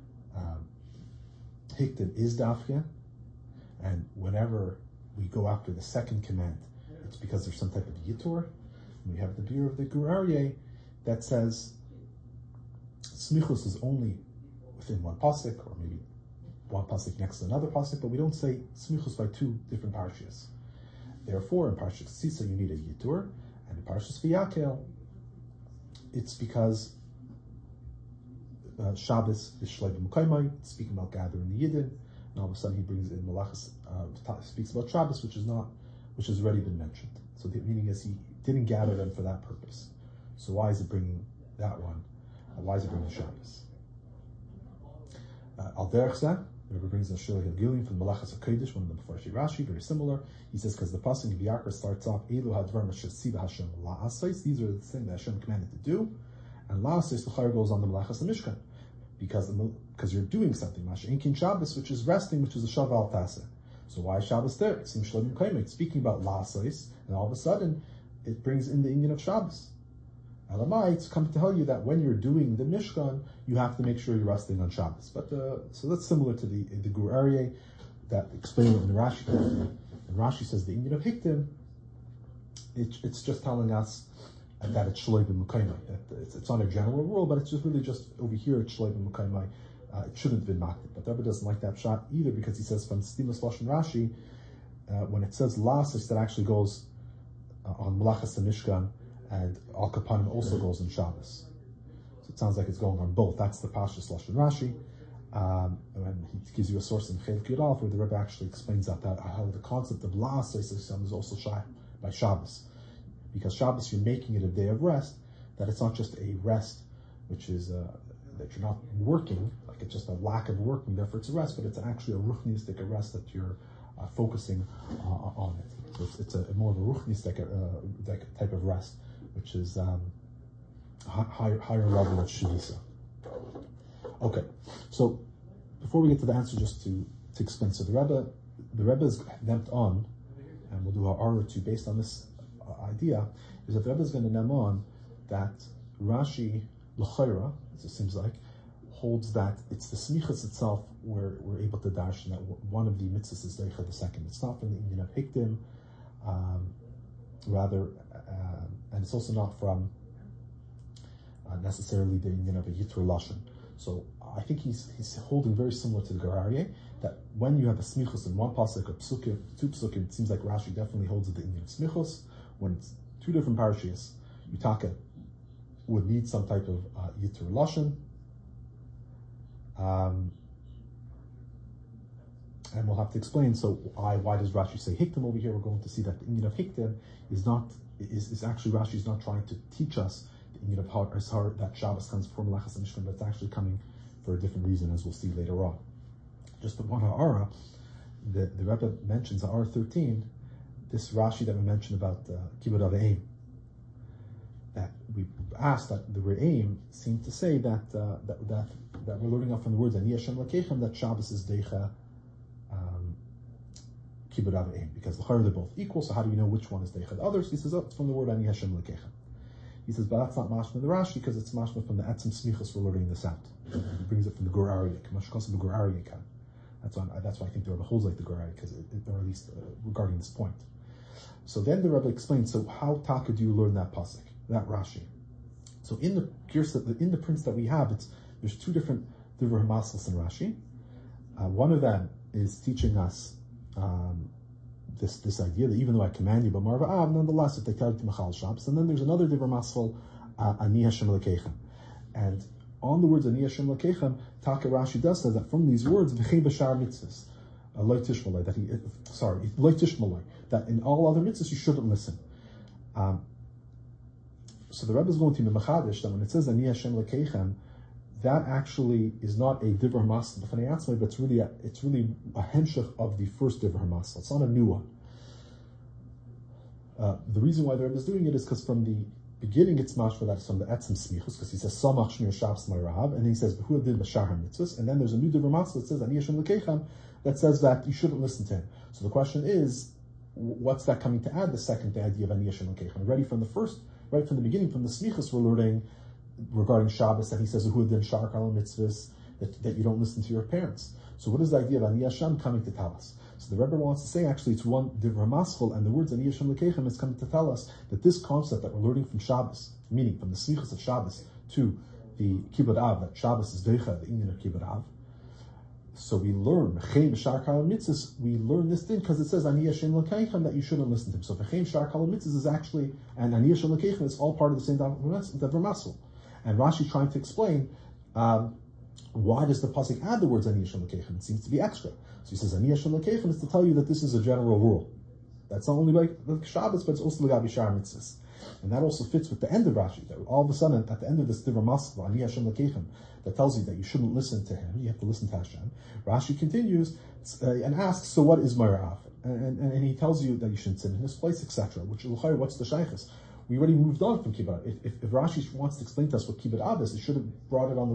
Hiktim is Dafka, and whenever we go after the second command, it's because there's some type of Yitur. And we have the beer of the Gur Aryeh that says Smichos is only within one pasuk, or maybe one pasuk next to another pasuk, but we don't say Smichos by two different parshas. Therefore, in Parshas Sisa you need a Yitur, and in Parshas Vayakel, it's because Shabbos is Shlei B'Mukaymai, speaking about gathering the Yidden, and all of a sudden he brings in Malachas, speaks about Shabbos, which has already been mentioned. So the meaning is he didn't gather them for that purpose. So why is it bringing that one? Why is it bringing Shabbos? Al Derech Zeh, the Rebbe brings in Shir Gilgilion from Malachas HaKodesh, one of the Mefarshei Rashi, very similar. He says, because the pasuk in V'Yakar starts off, Elu hadvar Shesiva Hashem la'asais, these are the things that Hashem commanded to do, and la'asais, the Chayr goes on the Malachas HaMishkan, because you're doing something. Masha Inkin Shabbos, which is resting, which is a Shav al Taseh. So why is Shabbos there? It seems Shloim Kaimek, speaking about la'asais, and all of a sudden, it brings in the Inyan of Shabbos. Elamai, it's come to tell you that when you're doing the Mishkan, you have to make sure you're resting on Shabbos. But so that's similar to the Gur Aryeh that explained in Rashi. And Rashi says the Inyan of Hiktim, it's just telling us that it's Shloi B'Mukaymai. It's not a general rule, but it's just really just over here it's Shloi B'Mukaymai. It shouldn't have been makted. But the Rebbe doesn't like that shot either, because he says from Stimas Lashon Rashi, when it says Lasis, that actually goes on Malachas HaMishkan, and Al Kapanim also goes in Shabbos. So it sounds like it's going on both. That's the Pashas Lashon Rashi. And he gives you a source in Chelek Yud Aleph where the Rebbe actually explains that how the concept of La'aseh is also shy by Shabbos. Because Shabbos, you're making it a day of rest, that it's not just a rest which is that you're not working, like it's just a lack of working, therefore it's a rest, but it's actually a ruchnistic rest that you're focusing on it. So it's a more of a ruchnistic type of rest, which is higher level of Shavisa. Okay, so before we get to the answer, just to explain, so the Rebbe is named on, and we'll do our R or two based on this idea, is that the Rebbe is going to name on that Rashi L'chaira, as it seems like, holds that it's the smichas itself where we're able to dash, and that one of the mitzvahs is Deicha the second. It's not from the Inyan of Hiktim, rather, and it's also not from necessarily the Inyan of a Yitur Lashon. So I think he's holding very similar to the Gur Aryeh, that when you have a smichos in one pasuk, a psukim, two psukim, it seems like Rashi definitely holds the Inyan of smichos. When it's two different parashiyos, Yutaka would need some type of Yitur Lashon. And we'll have to explain. So why does Rashi say Hiktim over here? We're going to see that the Inyan of Hiktim is actually Rashi is not trying to teach us the Inyan of Har that Shabbos comes before Malachas HaMishkan, but it's actually coming for a different reason, as we'll see later on. Just the one ha'ara, the Rebbe mentions ha'ara 13, this Rashi that we mentioned about Kibbud Av V'Eim, that we asked that the Re'im seem to say that we're learning out from the words Ani Hashem Lakechem that Shabbos is Deicha Kibbud Av V'Eim, because they're both equal, so how do we know which one is Deicha the others? He says, it's from the word Ani Hashem Lakechem. He says, but that's not mashma the Rashi, because it's mashma from the Etzem Smichos we're learning this out. He brings it from the Gur Aryeh, the Gur Aryeh kan. That's why I think the Rebbe holds like the Gur Aryeh, because or at least regarding this point. So then the Rebbe explains, so how taka do you learn that pasuk, that Rashi? So in the prints that we have, there's two different Divrei Hamaslos in Rashi. One of them is teaching us this idea that even though I command you, but Marva nonetheless, if they tell you to Machal Shabbos, and then there's another Divrei Masfal, Ani Hashem Lakechem, and on the words Ani Hashem Lakechem, Taka Rashi does say that from these words, V'chein b'shar mitzvahs, Lo tishmalei, that in all other mitzvahs you shouldn't listen. So the Rebbe is going to be mechadish that when it says Ani Hashem Lakechem, that actually is not a Divrei Hamasel b'fnei atzmai, but it's really a hemshech of the first Divrei Hamasel. It's not a new one. The reason why the Rebbe is doing it is because from the beginning it's mashma that it's from the etzem smichus, because he says samach shmir shabbos ma'irav, and then he says b'hu din b'shar hamitzvos, and then there's a new divrei masel that says ani Hashem lekechem, that says that you shouldn't listen to him. So the question is, what's that coming to add? The second, the idea of ani Hashem lekechem. Right from the beginning, from the smichus, we're learning regarding Shabbos that he says b'hu din shar kal mitzvos, that you don't listen to your parents. So what is the idea of ani Hashem coming to tell us? So the Rebbe wants to say, actually, it's one divrei maschil, and the words ani Hashem lekechem is coming to tell us that this concept that we're learning from Shabbos, meaning from the smichus of Shabbos to the kibbud av, that Shabbos is deicha, the inyan of kibbud av. So we learn we learn this thing because it says ani Hashem lekechem, that you shouldn't listen to him. So v'chein shar kal mitzvos is actually, and ani Hashem lekechem is all part of the same divrei maschil. And Rashi trying to explain why does the pasuk add the words ani Hashem lekechem? It seems to be extra. So he says ani Hashem lekechem is to tell you that this is a general rule. That's not only like Shabbos, but it's also l'gabi shar mitzvos. And that also fits with the end of Rashi. That all of a sudden, at the end of this divrei maschil, ani Hashem lekechem, that tells you that you shouldn't listen to him, you have to listen to Hashem. Rashi continues and asks, so what is ma'irav? And he tells you that you shouldn't sit in his place, etc. Which, what's the shaykhis? We already moved on from kibbud av. If Rashi wants to explain to us what kibbud av is, it should have brought it on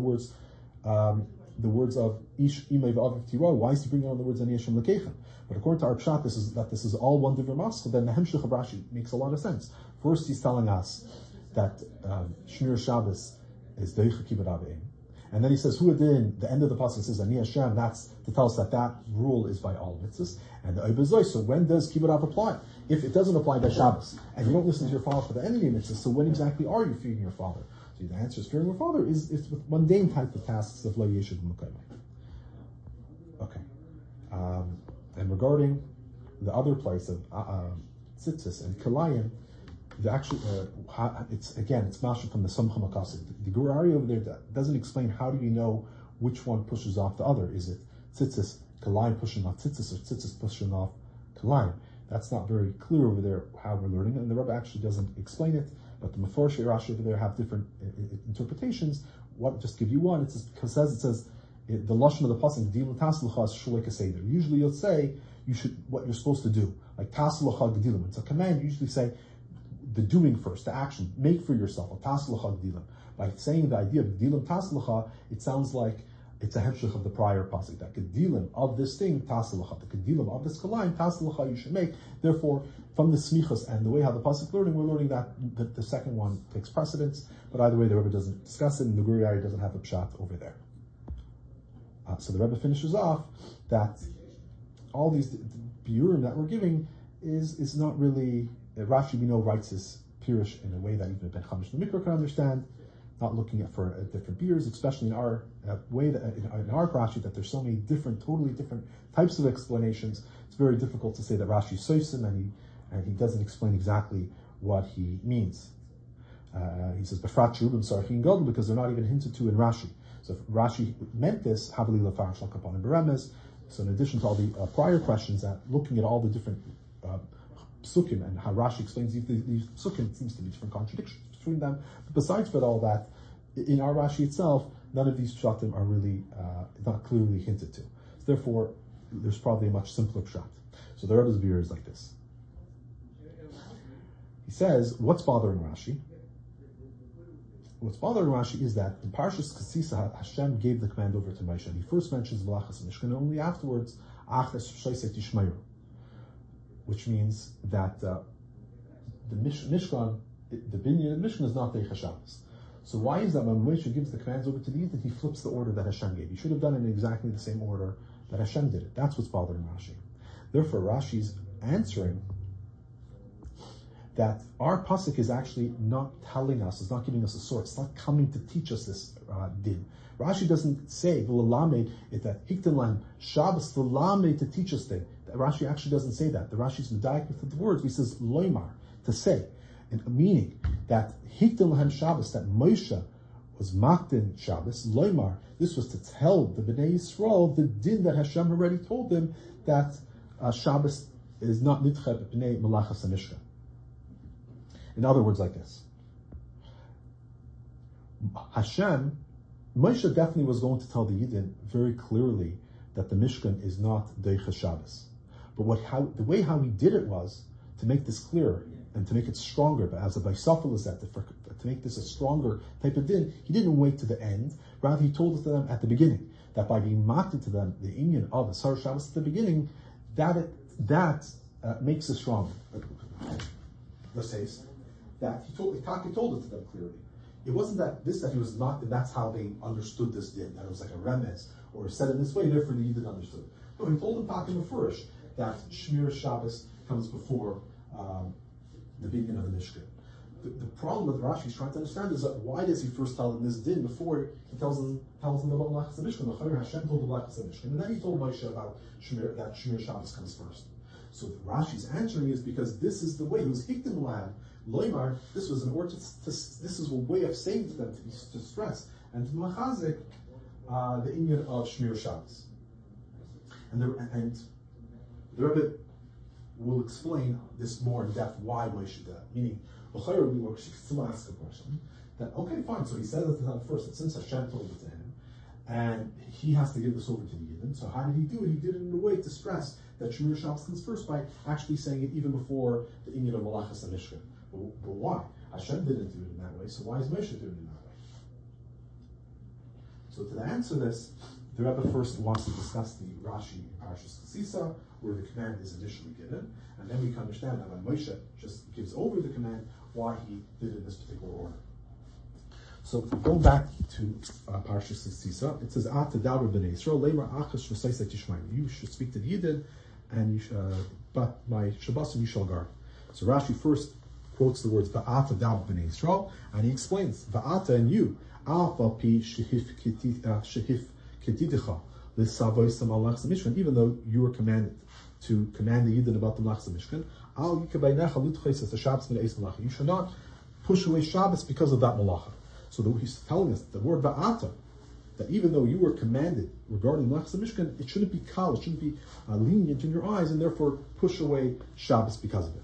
the words of ish imay v'aviv tira. Why is he bringing on the words ani Hashem lekechem? But according to our pshat, this is all one divrei maschil. Then the hemshich of Rashi makes a lot of sense. First, he's telling us that Shmir Shabbos is deicha kibbud av, and then he says hu adin. The end of the pasuk says ani Hashem. That's to tell us that rule is by all mitzvahs. And the oibazoi. So when does kibbud av apply? If it doesn't apply by Shabbos, and you don't listen to your father for the enemy mitzvahs, so when exactly are you fearing your father? So the answer is fearing your father is with mundane type of tasks of lo yeshiv mukayim. Okay. And regarding the other place of tzitzis and kilayim, it's mashal from the Samcha Makasik. The Gurari over there doesn't explain how do you know which one pushes off the other. Is it tzitzis, kilayim pushing off tzitzis, or tzitzis pushing off kilayim? That's not very clear over there how we're learning it, and the Rebbe actually doesn't explain it. But the Meforshei Rashi over there have different interpretations. Just give you one. It says the lashon of the pasuk gedilim taslucha is shulei kaseder. Usually you'll say what you're supposed to do, like taslucha gedilim. It's a command. You usually say the doing first, the action. Make for yourself a taslucha gedilim. By saying the idea of gedilim taslucha, it sounds like it's a hemshich of the prior pasuk. That gedilim of this thing taslucha, the gedilim of this kalayim taslucha you should make. Therefore, from the smichas and the way how the pasuk learning, we're learning that the second one takes precedence. But either way, the Rebbe doesn't discuss it, and the Gurari doesn't have a pshat over there. So the Rebbe finishes off that all these biurim that we're giving is not really, Rashi we know writes his pirush in a way that even Ben Chamish the Mikra can understand, not looking for different biurs, especially in our way that in our Rashi that there's so many totally different types of explanations. It's very difficult to say that Rashi sois him and he doesn't explain exactly what he means. He says befrat shubim sarchin gadol because they're not even hinted to in Rashi. So if Rashi meant this, Havali Lafar Shalkapan and Beremes. So in addition to all the prior questions, that looking at all the different psukim and how Rashi explains these psukim, seems to be different contradictions between them. But besides all that, in our Rashi itself, none of these pshatim are really not clearly hinted to. So therefore, there's probably a much simpler pshat. So the Rebbe's view is like this. He says, what's bothering Rashi? What's bothering Rashi is that in Parshas Kisisa, Hashem gave the command over to Moshe. He first mentions Malachas Mishkan, and only afterwards, Achas Shaiset Yishmayu, which means that the Mishkan, the binyan of the Mishkan is not Deicha Shabbos. So why is that when Moshe gives the commands over to the Yidden, he flips the order that Hashem gave? He should have done it in exactly the same order that Hashem did it. That's what's bothering Rashi. Therefore, Rashi's answering that our pasuk is actually not telling us, it's not giving us a source, it's not coming to teach us this din. Rashi doesn't say v'lalamed it that hiktin Shabbos v'lalamed to teach us din. Rashi actually doesn't say that. The Rashi's medayik with the words. He says loymar to say, and meaning that hiktin lahem Shabbos, that Moshe was maktin Shabbos loymar. This was to tell the Bnei Yisrael the din that Hashem already told them that Shabbos is not nidchet b'nei malachas hamishkan. In other words, like this. Moshe definitely was going to tell the Yidden very clearly that the Mishkan is not Deicha Shabbos. But the way how he did it was to make this clear. and to make it stronger, but as a Baisafal is that, to make this a stronger type of din, he didn't wait to the end. Rather, he told it to them at the beginning, that by being mocked to them the inyan of the Sar Shabbos at the beginning, that makes it stronger. Let's say that he told it to them clearly. It wasn't that he was mocked, and that's how they understood this din, that it was like a remez, or said in this way, therefore the Yidden understood. No, he told them Takim Mefurish that Shmir Shabbos comes before the beginning of the Mishkan. The problem that Rashi is trying to understand is that why does he first tell them this din before he tells them about Malachas Mishkan? The Chayr Hashem told them Malachas Mishkan, and then he told Moshe about that Shmir Shabbos comes first. So Rashi's answering is because this is the way. He was hiktim lam loymar. This was an order. This is a way of saying to them to stress and to machazik the inyan of Shmir Shabbos. And the Rebbe will explain this more in depth why Moshe did that. Meaning, B'chayr we will ask a question that okay, fine. So he said it to them first. That since Hashem told it to him, and he has to give this over to the Yidden. So how did he do it? He did it in a way to stress that Shmir Shabbos comes first by actually saying it even before the inyan of Malachas and Mishkan. But why? Hashem didn't do it in that way. So why is Moshe doing it in that way? So to answer this, the Rebbe first wants to discuss the Rashi in Parshas Kisisa, where the command is initially given, and then we can understand that when Moshe just gives over the command, why he did it in this particular order. So going back to Parshas Kisisa, it says, "At Tadaber b'nei Yisrael leimer achas v'saisei tishmayim." You should speak to the Yidden, and but my Shabbosim you shall guard. So Rashi first quotes the words "Va'ata Tadaber b'nei Yisrael," and he explains, "Va'ata and you, alpha pi shehif ketidicha l'savoisam alachs mishkan." Even though you were commanded to command the Yidden about the Malachas Mishkan, al yikabaynecha l'tchais as the Shabbos min eis malacha. You should not push away Shabbos because of that malacha. So he's telling us the word Va'ata, that even though you were commanded regarding Malachas Mishkan, it shouldn't be kal, it shouldn't be lenient in your eyes, and therefore push away Shabbos because of it.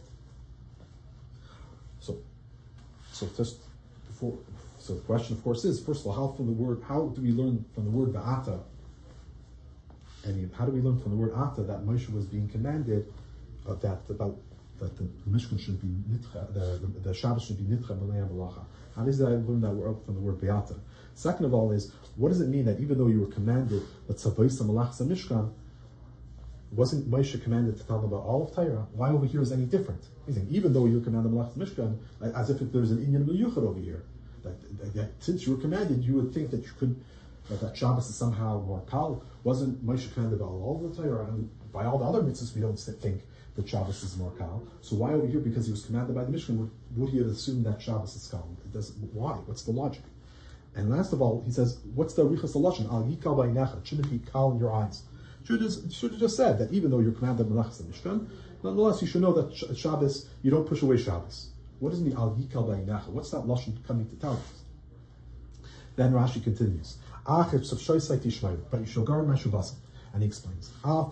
So the question, of course, is first of all, how do we learn from the word Va'ata? And how do we learn from the word Ata that Moshe was being commanded that the Mishkan should be nitcha, the Shabbos should be nitcha b'nei malacha? How does that learn that word from the word Be'ata? Second of all is, what does it mean that even though you were commanded that Tzavoisa Malachas Mishkan, wasn't Moshe commanded to tell them about all of Torah? Why over here is any different? He's saying, even though you were commanded Malachas Mishkan, as if there's an inyan Miyuchad over here. That since you were commanded, you would think that you could, that Shabbos is somehow more kal. Wasn't Moshe commanded about all of the Torah? And by all the other mitzvahs, we don't think that Shabbos is more kal. So why over here? Because he was commanded by the Mishkan, would he have assumed that Shabbos is kal? Why? What's the logic? And last of all, he says, what's the riches halashon? Al yikal b'yinecha. It shouldn't be kal in your eyes. Should have just said that even though you're commanded Malachas and Mishkan, nonetheless you should know that Shabbos, you don't push away Shabbos. What does it mean, al yikal b'yinecha? What's that lashon coming to tell us? Then Rashi continues, but you shall guard my Shabbosim. And he explains,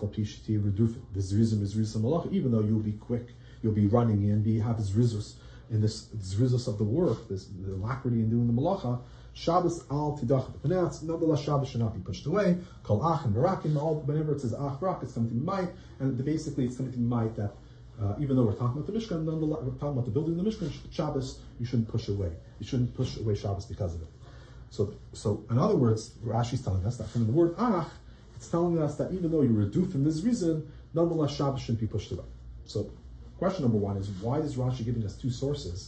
even though you'll be quick, you'll be running and have this rizus in this rizus of the work, the alacrity in doing the malacha, Shabbos al tidach. Nonetheless, Shabbos should not be pushed away. Kol ach and barakim, whenever it says ach barak, it's coming to be might, and basically it's coming to be might that even though we're talking about the Mishkan, nonetheless we're talking about the building of the Mishkan, Shabbos you shouldn't push away. You shouldn't push away Shabbos because of it. So in other words, Rashi's telling us that from the word ach, it's telling us that even though you reduce from this reason, nonetheless Shabbos shouldn't be pushed away. So question number one is, why is Rashi giving us two sources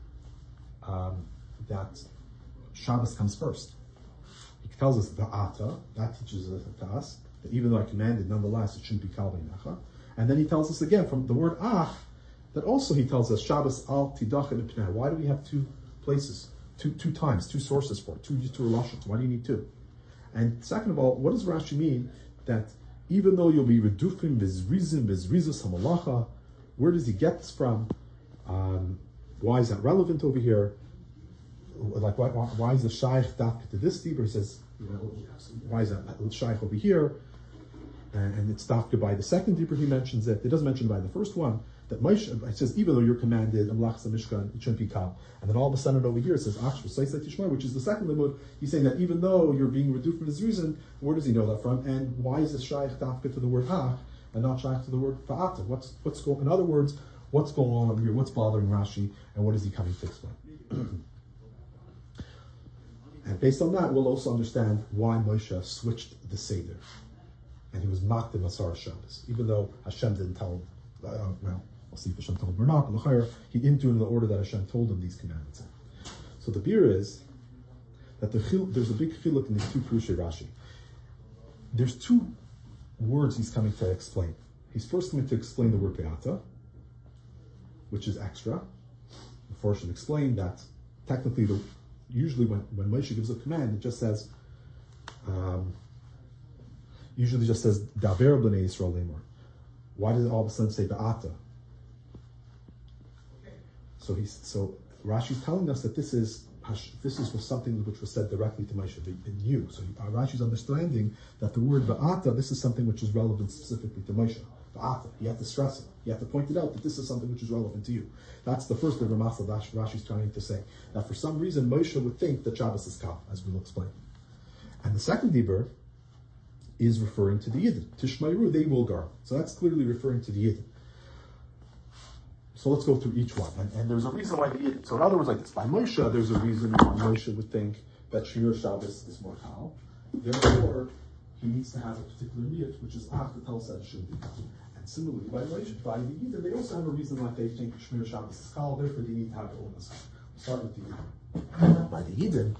that Shabbos comes first? He tells us the Ata, that teaches us that even though I commanded, nonetheless it shouldn't be Kal B'Necha. And then he tells us again from the word Ach, that also he tells us Shabbos al Tidach and Pnei. Why do we have two places? Two times, two sources for it, two relashons. Why do you need two? And second of all, what does Rashi mean that even though you'll be redufim v'zrizus hamalacha, where does he get this from? Why is that relevant over here? Like why is the shaykh dafka to this deeper? He says, why is that shaykh over here? And it's dafka by the second deeper. He mentions it. It doesn't mention by the first one. That Moshe, it says, even though you're commanded, Malachas Mishkan, it shouldn't be kal. And then all of a sudden over here it says, which is the second limud. He's saying that even though you're being reduced for this reason, where does he know that from? And why is this shaykh dafka to the word ach and not shaykh to the word fa'ata? What's going? In other words, what's going on over here, what's bothering Rashi, and what is he coming to explain. And based on that, we'll also understand why Moshe switched the Seder. And he was mocked in Masar Shabbos, even though Hashem didn't tell him, we'll see if Hashem told him or not, but he didn't do it in the order that Hashem told him these commandments. So the beer is that there's a big chiluk in these two Prushei Rashi. There's two words he's coming to explain. He's first coming to explain the word be'ata, which is extra. Before I should explain that technically, usually when Moshe gives a command, it just says, Daver b'nei Yisrael lemor. Why does it all of a sudden say be'ata? So Rashi's telling us that this is something which was said directly to Moshe, in you. So Rashi's understanding that the word be'ata, this is something which is relevant specifically to Moshe. Be'ata, you have to stress it. You have to point it out that this is something which is relevant to you. That's the first bit of Ramasal that Rashi's trying to say. That for some reason Moshe would think that Shabbos is Kal, as we'll explain. And the second Dibur is referring to the Yidden. Tishmayru, they will guard. So that's clearly referring to the Yidden. So let's go through each one. And there's a reason why the Yidden. So in other words, like this, by Moshe, there's a reason why Moshe would think that Shmir Shabbos is more Kal. Therefore, he needs to have a particular niyat, which is after Tel said it shouldn't be Kal. And similarly, by the Yidden, they also have a reason why they think Shmir Shabbos is Kal, therefore they need to have their own Asar. We'll start with the Yidden. By the Yidden,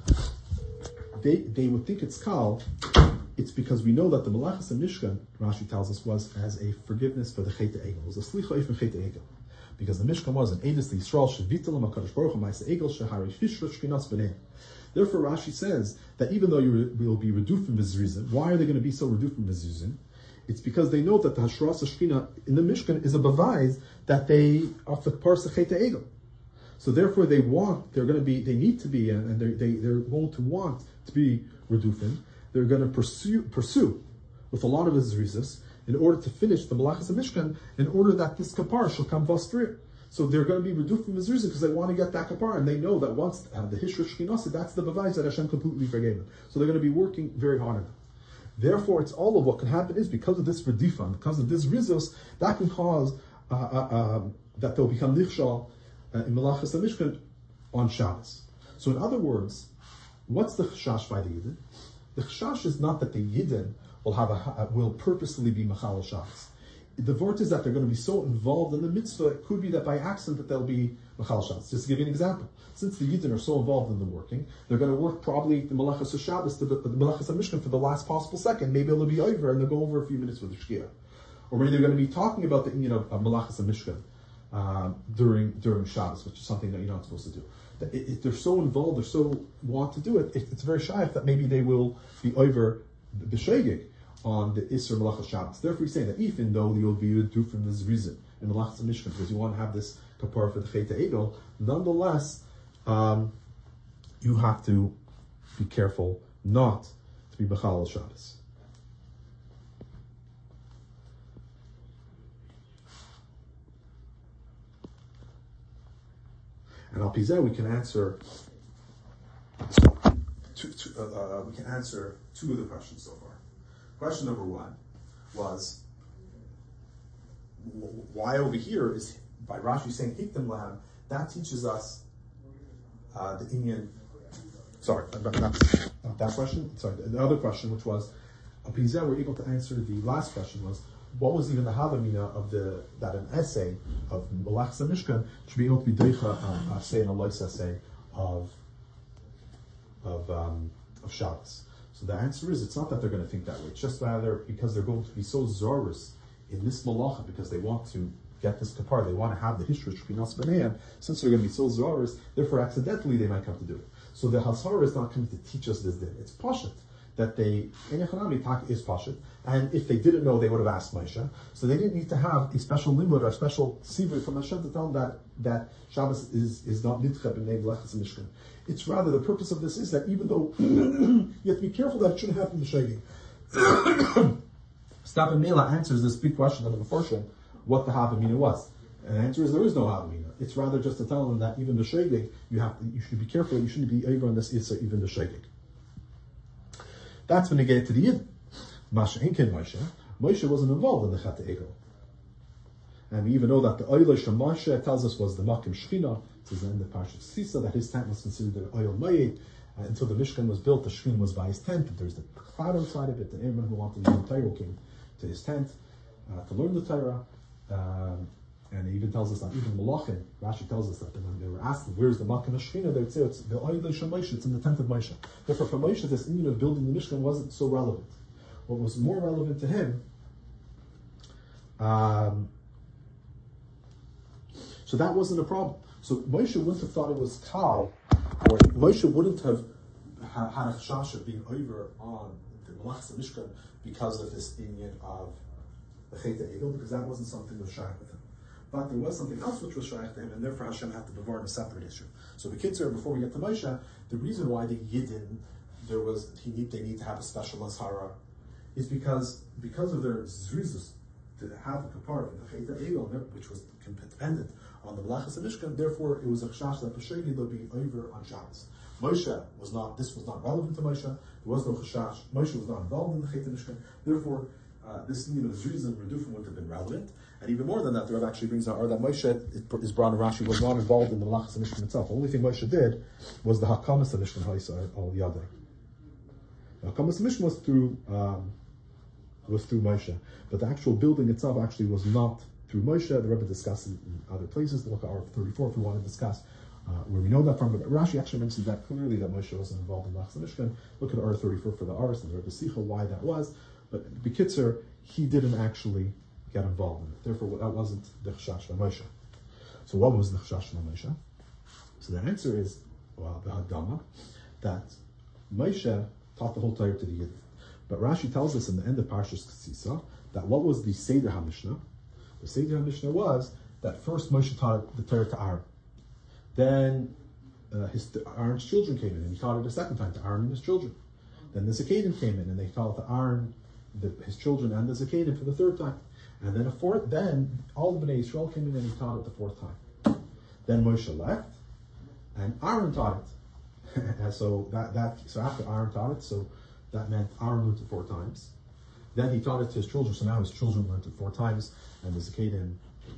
they would think it's Kal. It's because we know that the Malachas and Mishkan, Rashi tells us, was as a forgiveness for the Chet Egel. It was a Slicha from Chet Egel. Because the Mishkan was an Eidos Yisrael Shevitalam HaKadosh Baruch Hu Ma'aseh Egel Shehari Fishra Shkinas B'nei. Therefore, Rashi says that even though you will be Redufim V'Zrizim, why are they going to be so Redufim V'Zrizim? It's because they know that the Hashras Shkina in the Mishkan is a Bavais that they are the Parsa Chet Egel. So therefore, they need to be, and they're going to want to be Redufim. They're going to pursue with a lot of Zrizis in order to finish the Malachas and Mishkan, in order that this kapar shall come Vostrir. So they're going to be Redufim Zrizis because they want to get that kapar, and they know that once the Hishra Shkinasi, that's the Bavais that Hashem completely forgave them. So they're going to be working very hard on it. Therefore, it's all of what can happen is because of this Redifan, because of this Rizos, that can cause that they'll become Nichshal in Malachas and Mishkan on Shabbos. So in other words, what's the Chashash by the Yidden? The Chashash is not that the Yidden will purposely be Machal Shabbos. The word is that they're going to be so involved in the mitzvah, it could be that by accident that they'll be Machal Shabbos. Just to give you an example, since the Yidden are so involved in the working, they're going to work probably the Malachas of Shabbos, the Malachas of Mishkan for the last possible second. Maybe it'll be over and they'll go over a few minutes with the Shkia. Or maybe they're going to be talking about the of Malachas of Mishkan during Shabbos, which is something that you're not supposed to do. If they're so involved, they so want to do it, it's very shy that maybe they will be over the B'Shegig on the Isser Malachas Shabbos. Therefore, he's saying that even though you'll be do from this reason in Malachas Mishkan, because you want to have this kapar for the Chet Egel, nonetheless, you have to be careful not to be B'chal Shabbos. And al Pizeh, we can answer two of the questions so far. Question number one was why over here is by Rashi saying Hiktam Lam, that teaches us the Inyan. Sorry, not that question. Sorry, the other question, which was al Pizeh, we're able to answer the last question was, what was even the Havamina of that an essay of Malachas Mishkan should be able to be Deicha say an Alois essay of Shabbos. So the answer is, it's not that they're going to think that way. It's just rather because they're going to be so zorus in this malacha because they want to get this kapar, they want to have the Hishra Shkinas B'neian. Since they're going to be so zorus, therefore accidentally they might come to do it. So the Hazara is not coming to teach us this din. It's Pashat. That they, is Pashat, and if they didn't know, they would have asked Moshe. So they didn't need to have a special limud or a special sivur from Hashem to tell them that Shabbos is not nidcheh b'nei Malachas Mishkan. It's rather, the purpose of this is that even though you have to be careful that it shouldn't happen to Shegi. Stap and Mela answers this big question of the Meforshim, what the Havamina was. And the answer is there is no Havamina. It's rather just to tell them that even the Shegi, you should be careful, you shouldn't be over on this Issa, even the Shegi. That's when they get to the Yid. Masha Inken Moshe wasn't involved in the Chet Egel. And we even know that the oil Shem Moshe tells us was the Makim Shechina. It says in the Parshat Sisa that his tent was considered the oil Mayed. Until the Mishkan was built, the Shechina was by his tent. There's the cloud outside of it. The Aaron who wanted to learn the Torah came to his tent to learn the Torah. And he even tells us that even Malachim, Rashi tells us that when they were asking, where's the Makkah Shechina, they would say it's the Oil Shem Moshe, it's in the tent of Moshe. Therefore, for Moshe, this inyan of building the Mishkan wasn't so relevant. What was more relevant to him, so that wasn't a problem. So Moshe wouldn't have thought it was Kal, or Moshe wouldn't have had a chashash of being over on the Malachas Mishkan because of this inyan of the Chet Egel, because that wasn't something that was shaykh with him. But there was something else which was shaykh to him, and therefore Hashem had to bevar in a separate issue. So the kitzur, before we get to Moshe, the reason why the Yidden, they need to have a special Ashara, is because of their zrizus to have a kapar of the Chet Egel, which was dependent on the Malachas Mishkan. Therefore, it was a chashash that Pashayli they'll be over on Shabbos. This was not relevant to Moshe. There was no chashash. Moshe was not involved in the Chet Mishkan. Therefore, this Nidin of Zrizim and Redufim wouldn't have been relevant. And even more than that, the Rebbe actually brings out that Moshe, is brought in Rashi, was not involved in the Malachas Mishkan itself. The only thing Moshe did was the Hakamas Mishkan Haisa al Yada. The Hakamas Mishkan was through Moshe, but the actual building itself actually was not through Moshe. The Rebbe discussed it in other places. Look at our 34 if we want to discuss where we know that from. But Rashi actually mentions that clearly that Moshe wasn't involved in Malachas Mishkan. Look at our 34 for the Aris and the Rebbe Sicha why that was. But B'Kitzer, he didn't actually get involved in it. Therefore, that wasn't the Chashash Moshe. So what was the Chashash Moshe? So the answer is, well, the Hagdama, that Moshe taught the whole Torah to the Yidden. But Rashi tells us in the end of Parshas Kisisa that what was the Seder HaMishnah? The Seder HaMishnah was that first Moshe taught the Torah to Aaron. Then Aaron's children came in and he taught it a second time to Aaron and his children. Then the Zakadim came in and they taught to Aaron, his children, and the Zakadim for the third time. And then then all the Bnei Yisrael came in and he taught it the fourth time. Then Moshe left and Aaron taught it. And so so after Aaron taught it, so that meant Aaron learned it 4 times. Then he taught it to his children, so now his children learned it 4 times, and the Zakadim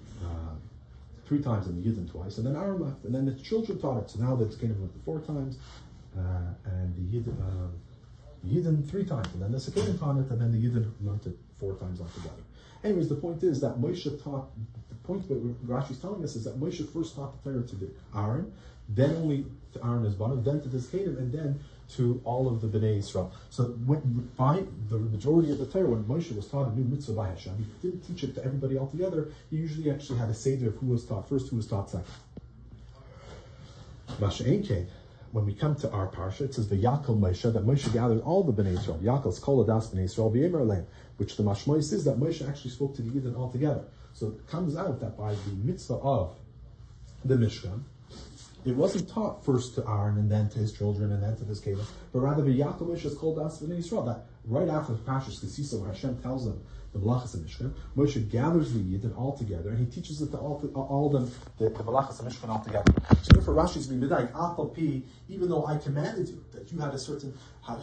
3 times, and the Yidden twice. And then Aaron left, and then the children taught it, so now the Zakadim learned it 4 times, and the Yidden 3 times, and then the Zakadim taught it, and then the Yidden learned it 4 times altogether. Anyways, the point is that Moshe taught, the point what Rashi's telling us is that Moshe first taught the Torah to the Aaron, then only to Aaron and his Banav, then to the Zakadim, and then to all of the Bnei Yisrael. So by the majority of the Torah, when Moshe was taught a new mitzvah by Hashem, he didn't teach it to everybody altogether. He usually actually had a seder of who was taught first, who was taught second. When we come to our parsha, it says the Yakal Moshe, that Moshe gathered all the Bnei Yisrael. Yakal's kol adas Bnei Yisrael v'yemer aleim, which the mashmois is that Moshe actually spoke to the Yidden altogether. So it comes out that by the mitzvah of the Mishkan, it wasn't taught first to Aaron and then to his children and then to his Caleb, but rather the Yaakov Moshe is called as Bnei Yisrael. That right after the Parshas Kisisa, where Hashem tells them the Malachas and Mishkan, Moshe gathers the Yidden all together and he teaches it to all them the Malachas and Mishkan all together. So therefore, Rashi is being medayik. Apal pi, even though I commanded you that you had a certain al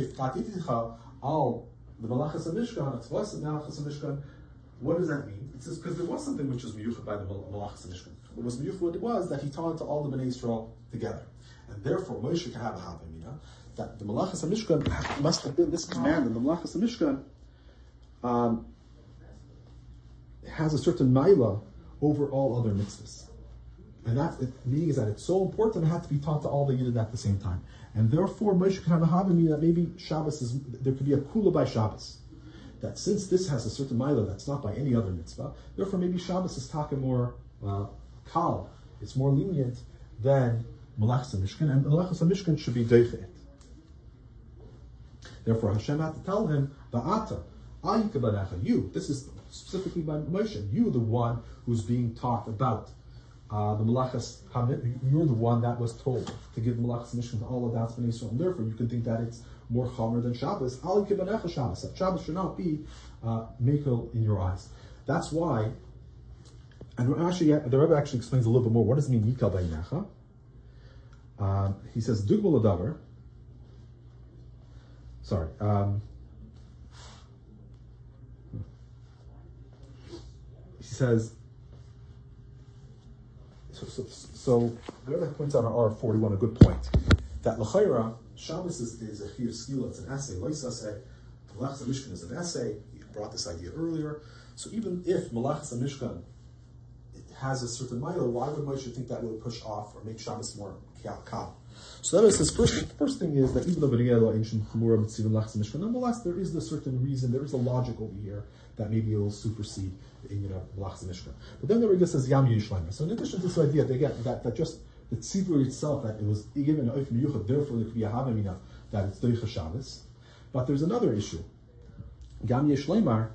the Malachas and Mishkan, it's was the Malachas and Mishkan. What does that mean? It says because there was something which was miyuchad by the Malachas and Mishkan. What was miyuchad was that he taught to all the Bnei Yisrael together, and therefore Moshe can have a havamina that the Malachas and Mishkan must have been this command. And the Malachas and Mishkan has a certain maila over all other mitzvahs, and that meaning is that it's so important it had to be taught to all the Yidden at the same time, and therefore Moshe can have a havamina that maybe Shabbos there could be a kula by Shabbos. That since this has a certain maila that's not by any other mitzvah, therefore maybe Shabbos is taka more kal, it's more lenient than Malachas Mishkan, and Malachas Mishkan should be deichit. Therefore Hashem had to tell him, Ba'ata, you, this is specifically by Moshe, you the one who's being taught about the Malachas, you're the one that was told to give Malachas Mishkan to all of that Bnei Yisrael, and therefore you can think that it's more chomer than Shabbos. Ali kibanecha Shabbos. Shabbos should not be mekel in your eyes. That's why, and actually, the Rebbe actually explains a little bit more. What does it mean yikal b'yinecha? He says dugma l'davar. Sorry. He says So the other points out on R41, a good point, that l'chayra, Shabbos is a chiyuv skila, it's an essay, lois essay, Malachas HaMishkan is an essay, you brought this idea earlier, so even if Malachas HaMishkan has a certain mile, why would Moshe think that will push off or make Shabbos more kal? So that is his first thing is that even though B'nei ancient Chumura Mitzvah Malachas HaMishkan, nonetheless there is a certain reason, there is a logic over here that maybe it will supersede the Inyan of Malachas HaMishkan. But then the Rebbe says Yam Yishleima. So in addition to this idea, they get that just the tzibur itself, that it was given an oif miyuchad, therefore there could be a havamina that it's doicha Shabbos. But there's another issue. Yam Yishleimar,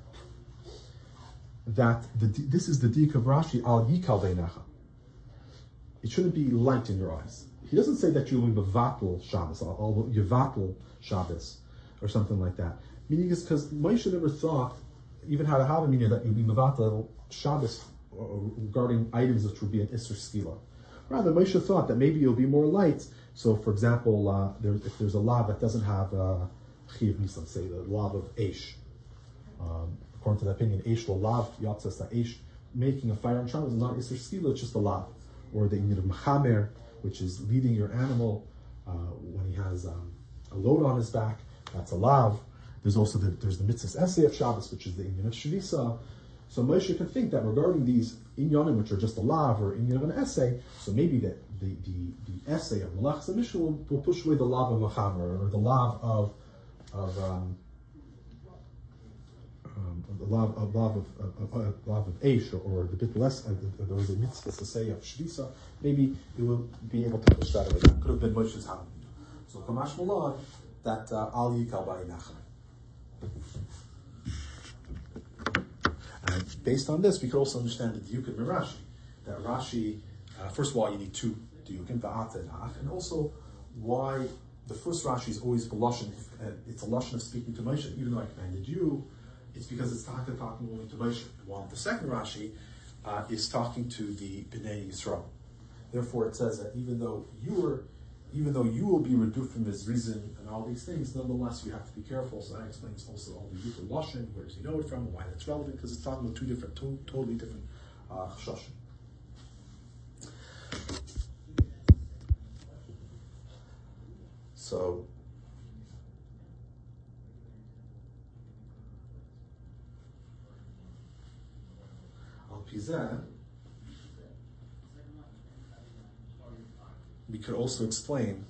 that this is the dik of Rashi al yikal deinecha. It shouldn't be light in your eyes. He doesn't say that you'll be mevatel Shabbos, or yevatel Shabbos, or something like that. Meaning is because Moshe never thought, even had a havamina, that you'll be mevatel Shabbos regarding items which would be an isser skila. Rather, Moshe thought that maybe it'll be more light. So, for example, if there's a lav that doesn't have chiv nisan, say the lav of eish. According to the opinion, eish lo lav yatzas, that eish making a fire on Shabbos is not isser skila, it's just a lav. Or the inyan of mechamer, which is leading your animal when he has a load on his back, that's a lav. There's also there's the mitzvah's essay of Shabbos, which is the inyan of shvisa. So Moshe can think that regarding these inyanim, which are just a lav or inyan of an essay, so maybe that the essay of Malachas HaMishkan will push away the lav of mechamer, or the lav of Eish, or the bit less, or the mitzvah to say of Shvisa, maybe it will be able to push that away. That could have been Moshe's hand. So Kamash Malad, that Al Yikal Ba'inachem. And based on this, we could also understand the diuk of Rashi. That Rashi, first of all, you need two diukim, Va'at and Ach, and also why the first Rashi is always Lashon, it's a Lashon of speaking to Moshe, even though I commanded you. It's because it's talking only to Moshe. While the second Rashi is talking to the Bnei Yisrael. Therefore, it says that even though you will be reduced from his reason and all these things, nonetheless you have to be careful. So that explains also all the Yukar Lashon, where does he know it from, and why that's relevant, because it's talking about totally different chashashim. So. We could also explain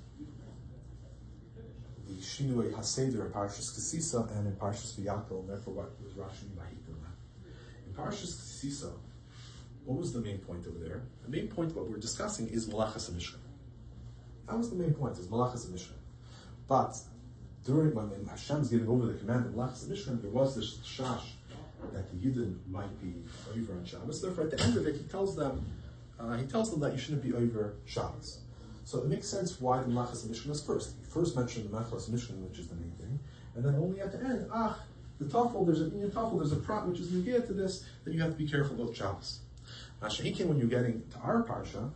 the Shinui HaSeder in Parashas Kesisa and in Parashas V'Yakel, and therefore what was Rashi Mahit. In Parashas Kesisa, what was the main point over there? The main point what we're discussing is Malachas HaMishkan. That was the main point, is Malachas HaMishkan. But when Hashem's giving over the command of Malachas HaMishkan, there was this shash that the Yidden might be over on Shabbos. Therefore, at the end of it, he tells them that you shouldn't be over Shabbos. So it makes sense why the Malachas HaMishkan is first. He first mentioned the Malachas HaMishkan, which is the main thing, and then only at the end, the Tafel, there's a prat which is negate to this, then you have to be careful about Shabbos. Now, Shahikin, when you're getting to our parsha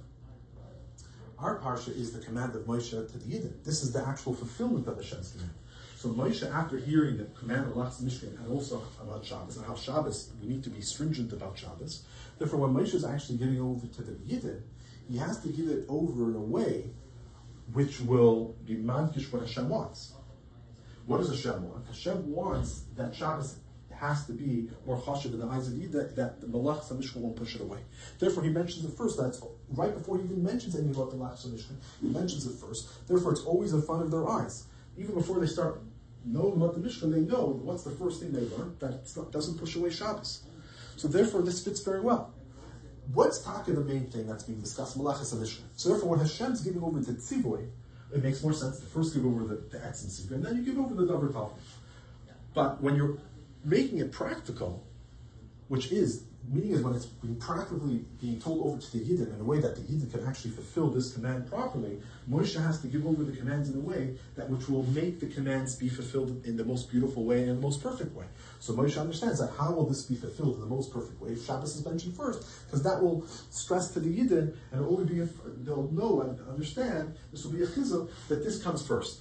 is the command of Moshe to the Yidden. This is the actual fulfillment of Hashem's command. So Moshe, after hearing the command of Malachas HaMishkan and also about Shabbos, and how Shabbos, we need to be stringent about Shabbos, therefore when Moshe is actually giving over to the Yidden, he has to give it over in a way which will be mankish what Hashem wants. What does Hashem want? Hashem wants that Shabbos has to be more chashiv in the eyes of Yidden, that the Malachas HaMishkan won't push it away. Therefore he mentions it first. That's right before he even mentions anything about the Malachas HaMishkan. He mentions it first. Therefore it's always in front of their eyes. Even before they start knowing about the Mishkan, they know what's the first thing they learn, that it doesn't push away Shabbos. So therefore this fits very well. What's Taka the main thing that's being discussed? Malachas HaMishkan. So therefore when Hashem's giving over the Tzivoy, it makes more sense to first give over the Etzim Tzivah, and then you give over the Davar Tavim. But when you're making it practical, which is, meaning is when it's being practically being told over to the Yidden in a way that the Yidden can actually fulfill this command properly, Moshe has to give over the commands in a way that which will make the commands be fulfilled in the most beautiful way and in the most perfect way. So Moshe understands that how will this be fulfilled in the most perfect way if Shabbos is mentioned first? Because that will stress to the Yidden, and it will be they'll know and understand, this will be a chizuk, that this comes first.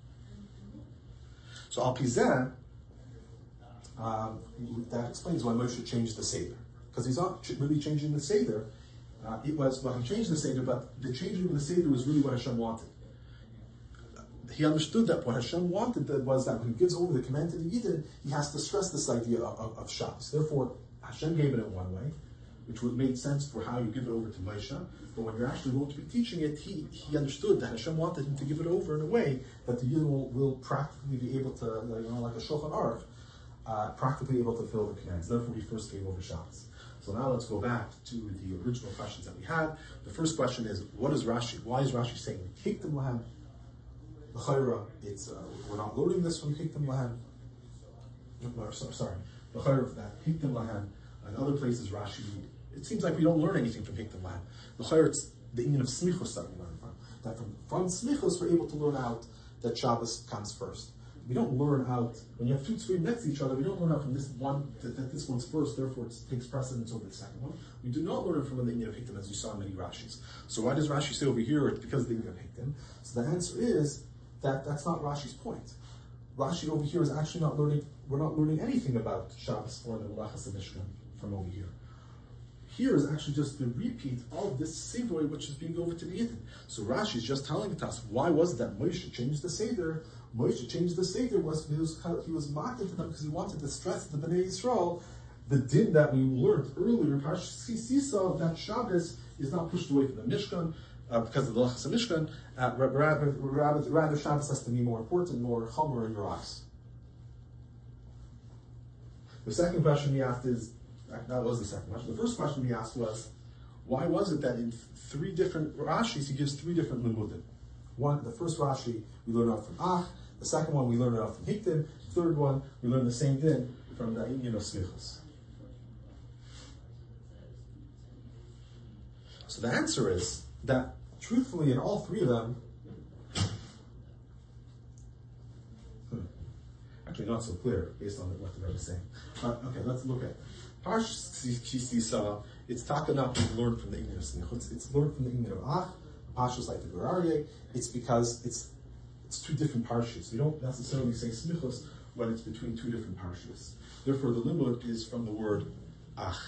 So Al Pizeh, that explains why Moshe changed the Seder. Because he's not really changing the Seder. It was, well, he changed the Seder, but the changing of the Seder was really what Hashem wanted. He understood that what Hashem wanted was that when he gives over the command to the Yidden, he has to stress this idea of Shabbos. Therefore, Hashem gave it in one way, which would make sense for how you give it over to Moshe. But when you're actually going to be teaching it, he understood that Hashem wanted him to give it over in a way that the Yidden will practically be able to, like a Shulchan Aruch, practically able to fill the commands. Therefore, he first gave over Shabbos. So now let's go back to the original questions that we had. The first question is, what is Rashi? Why is Rashi saying Hiktim Lahem? L'chayra, it's we're not learning this from Hiktim Lahem. Sorry, L'chayra that Hiktim Lahem and other places Rashi. It seems like we don't learn anything from Hiktim Lahem. L'chayra, it's the union of Smichos that we learn from. That from Smichos we're able to learn out that Shabbos comes first. We don't learn out, when you have two tzvuim next to each other, we don't learn out from this one, that this one's first, therefore it takes precedence over the second one. We do not learn it from the Inyan of Hiktim, as you saw in many Rashis. So why does Rashi say over here, it's because of the Inyan of Hiktim? So the answer is that that's not Rashi's point. Rashi over here is actually not learning, we're not learning anything about Shabbos or the Melachas Mishkan from over here. Here is actually just the repeat of this Sevoy which is being over to the Yidden. So Rashi is just telling us, why was it that Moshe changed the Seder? Moshe changed the Seder was he was mocking to them because he wanted to stress to the Bnei Yisrael the din that we learned earlier in Parshas Sisa that Shabbos is not pushed away from the Mishkan because of the Lachas Mishkan. Rather Shabbos has to be more important, more chomer in your eyes. The second question we asked is, that was the second question. The first question we asked was, why was it that in three different Rashis he gives three different limudim? One, the first Rashi we learn out from Ach. The second one we learn it out from Hiktim. The third one we learn the same thing from the Inyan of Smichos. So the answer is that, truthfully, in all three of them, actually not so clear based on what the Rebbe is saying. Okay, let's look at Parshas Kisisa. It's not being learned from the Inyan of Smichos. It's learned from the Inyan of Ach. Parshas like the Gerarye. It's because it's two different parshas. We don't necessarily say Smichos when it's between two different parshas. Therefore, the limud is from the word Ach.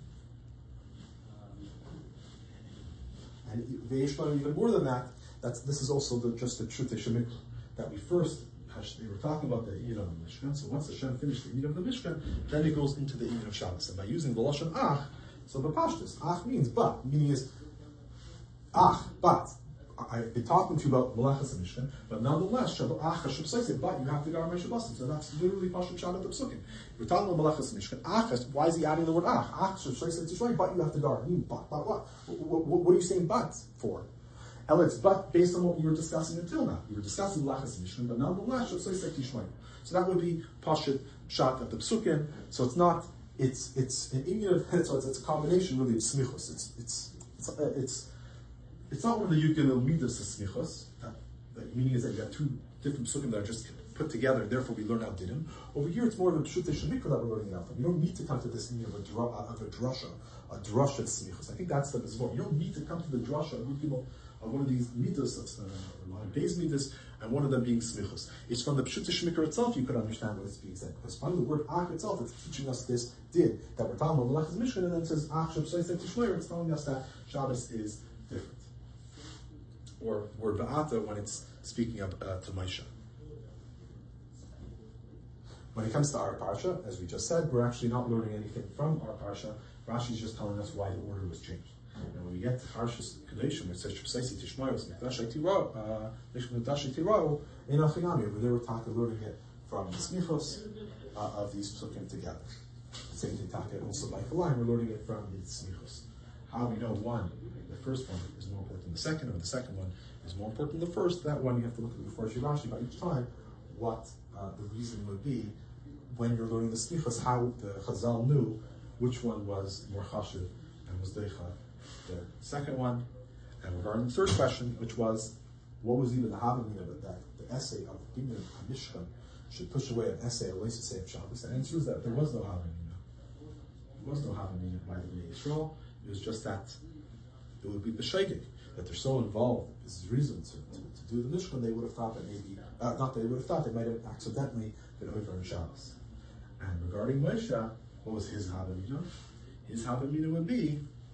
And Ve'eshma, even more than that, this is also just the truth of Shemikra, that we first, they were talking about the Inyan of the Mishkan, so once Hashem finished the Inyan of the Mishkan, then it goes into the Inyan of Shabbos. And by using the Lashon Ach, so the Pashtus, Ach means but, meaning is, but, I've been talking to you about Melachas Mishkan, but nonetheless, but you have to go on my Shabbosim. So that's literally Pashut Shabbat the Psukim. We're talking about Melachas Mishkan. Why is he adding the word Ach? But you have to guard. But what? What are you saying but for? It's but based on what we were discussing until now. We were discussing Melachas Mishkan, but nonetheless, so that would be Pashut Shabbat of the Psukim. So it's not. It's an Inyan. So it's a combination really of Smichos. It's not one of the Yukil Midas of Smichos. The meaning is that you have two different psukim that are just put together, therefore we learn out Dinim. Over here, it's more of a Pshut Shemikra that we're learning out from. You don't need to come to this meaning of a drasha of Smichos. I think that's the Mizvor. You don't need to come to the drasha of one of these Midas of base Midas, and one of them being Smichos. It's from the Pshut Shemikra itself you could understand what it's being said. Because from the word Ach itself, it's teaching us this din, that we're talking about Melachas Mishkan, and then it says Ach Shabsai Tishmeir, it's telling us that Shabbos is different. Or word Va'ata when it's speaking up to Moshe. When it comes to our parsha, as we just said, we're actually not learning anything from our parsha. Rashi is just telling us why the order was changed. And when we get to Parshas Kedeshim, it says Shepsaisi Tishmayos Mikdashei Tirao in Achinami. Over there, we're talking learning it from the smichos of these psukim together. The same thing, also by Chalayim, we're learning it from the smichos. How we know one, the first one is more important than the second, or the second one is more important than the first. That one you have to look at before Rashi by each time what the reason would be when you're learning the smichos, how the Chazal knew which one was more chashiv and was deicha the second one. And regarding the third question, which was, what was even the havamina of that the essay of Binyan HaMishkan should push away an essay, a waste to say of Shabbos? The answer is that there was no havamina. There was no havamina by the Bnei Yisrael. It was just that it would be b'shaygig, that they're so involved. This is reason to do the Mishkan. They would have thought that maybe, not they would have thought they might have accidentally been over on Shabbos. And regarding Moshe, what was his havamina? His havamina would be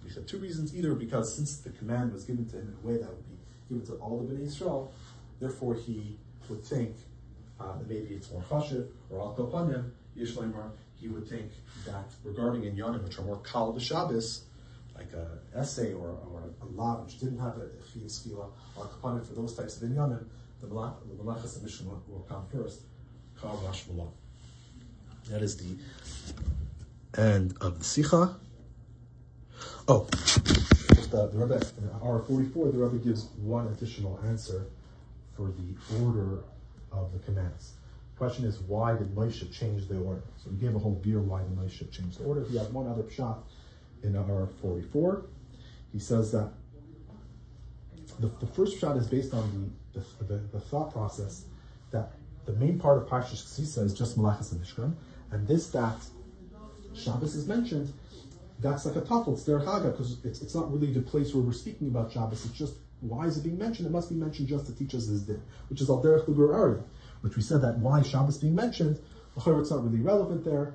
We said two reasons, either because since the command was given to him in a way that would be given to all the Bnei Yisrael, therefore he would think that maybe it's more chashiv, or al kopanim, Yishleimar, he would think that regarding inyanim, which are more kal b'Shabbos, like an essay or a law which didn't have a chiyuv skila, al kopanim, for those types of inyanim, the Malachas and Mishnah will come first. Kal Rashmalah. That is the end of the Sikha. Oh, the Rebbe, in R44, the Rebbe gives one additional answer for the order of the commands. The question is, why did Moshe change the order? So he gave a whole beer why did Moshe change the order. He had one other pshat in R44. He says that the first pshat is based on the thought process that the main part of Parshas Kisisa is just Malachas and Mishkan, and that Shabbos is mentioned, that's like a tafel, it's derech haga, because it's not really the place where we're speaking about Shabbos. It's just, why is it being mentioned? It must be mentioned just to teach us this din, which is al derech l'gur arya, which we said that why Shabbos being mentioned, it's not really relevant there.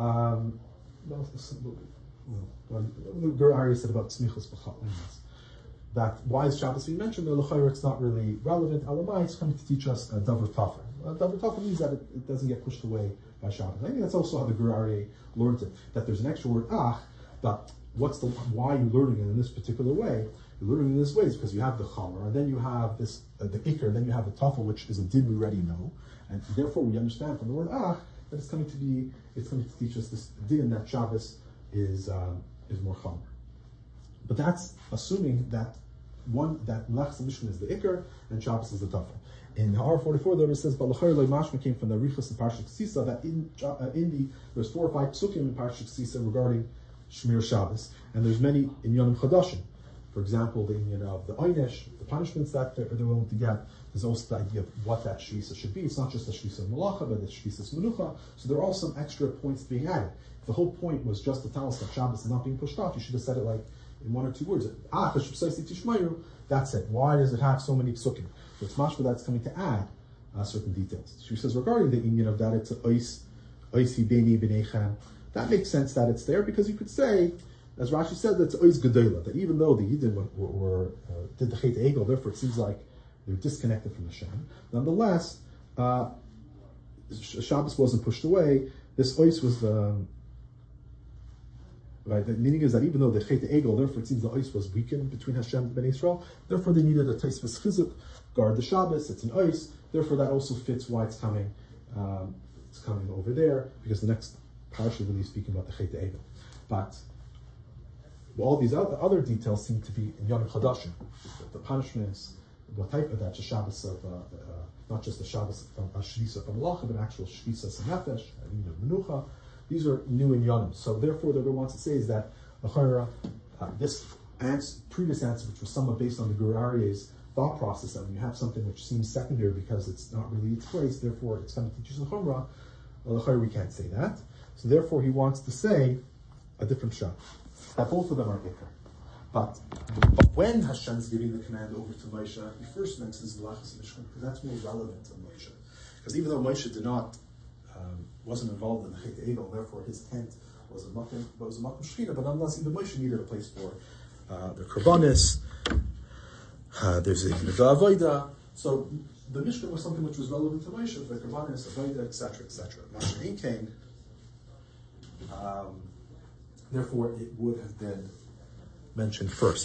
Gur arya said about smichos b'chal, that why is Shabbos being mentioned? It's not really relevant. Alamai, it's coming to teach us davar tafel. Davar tafel means that it doesn't get pushed away by Shabbos. I think that's also how the Gur Aryeh learned it, that there's an extra word ach, but why are you learning it in this particular way? You're learning it in this way is because you have the chamer, and then you have this the ikr, then you have the tafel, which is a din we already know, and therefore we understand from the word ach that it's coming to teach us this din that Shabbos is more chamer. But that's assuming that Malachas and Mishkan is the ikr and Shabbos is the tafel. In R44, there it says, "Balachar le'mashma" came from the Riches and Parshas Kisisa, that there's 4 or 5 psukim in Parshas Kisisa regarding Shmir Shabbos, and there's many in Yonim Chadashim. For example, the inyan of the Oynesh, the punishments that they're willing to get. There's also the idea of what that Shvisa should be. It's not just a Shvisa Malacha, but it's Shvisa Menucha. So there are all some extra points being added. If the whole point was just to tell us that Shabbos is not being pushed off, you should have said it like in 1 or 2 words. That's it. Why does it have so many psukim? So it's mashma that's coming to add certain details. She says regarding the inyan of that, it's oisi beni b'neichem. That makes sense that it's there because you could say, as Rashi said, that's ois gedola, that even though the Yidden did the Chet Egel, therefore it seems like they're disconnected from Hashem. Nonetheless, Shabbos wasn't pushed away. This ois was right. The meaning is that even though the Chet Egel, therefore it seems the ois was weakened between Hashem and Bnei Yisrael, therefore they needed a Taisvus Chizuk, guard the Shabbos, it's an ois, therefore that also fits why it's coming over there, because the next parasha really speaking about the Chet Egel. But all these other details seem to be in Yom Chadashim, the punishments, what type of that, the Shabbos of, not just the Shabbos of Shvisa from Malacha, but actual Shvisa Sanefesh, Menucha. These are new in Yonim. So therefore, the Rebbe wants to say is that this previous answer, which was somewhat based on the Gur Aryeh's thought process, that when you have something which seems secondary because it's not really its place, therefore it's going to teach you the Chumrah, we can't say that. So therefore, he wants to say a different shot, that both of them are Ikar. But when Hashem is giving the command over to Moshe, he first mentions Malachas and Mishkan, because that's more relevant to Moshe. Because even though Moshe wasn't involved in the Chet Egel, therefore his tent was a Makom Shechina, but nonetheless, even Moshe needed a place for the Karbanis, there's the Avodah. So the Mishkan was something which was relevant to Moshe, the Karbanis, Avodah, etc., etc. Mashiach came, therefore it would have been mentioned first.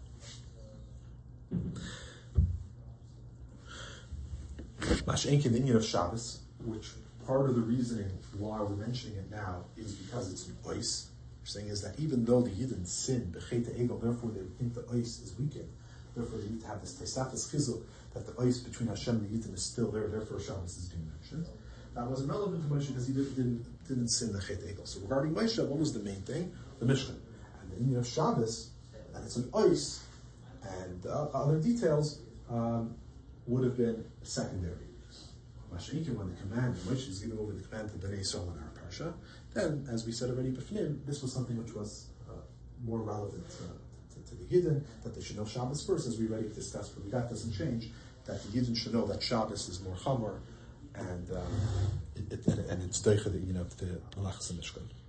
Mashiach in the Inyan of Shabbos, which part of the reasoning why we're mentioning it now is because it's an ois. We're saying is that even though the Yidden sinned, the Chet Egel, therefore they think the ois is weakened. Therefore they need to have this Tesafas Chizuk, that the ois between Hashem and the Yidden is still there, therefore Shabbos is being mentioned. That wasn't relevant to Moshe because he didn't sin the Chet Egel. So regarding Moshe, what was the main thing? The Mishkan. And the Inyan of Shabbos, that it's an ois, and other details would have been secondary. Mashiach, when the command, Moshe is giving over the command to Bnei Yisrael in our parsha, then, as we said already, B'fnim, this was something which was more relevant to the Yidden, that they should know Shabbos first, as we already discussed, but that doesn't change, that the Yidden should know that Shabbos is more Chamor, and it's Deicha, the Malachas and Mishkan.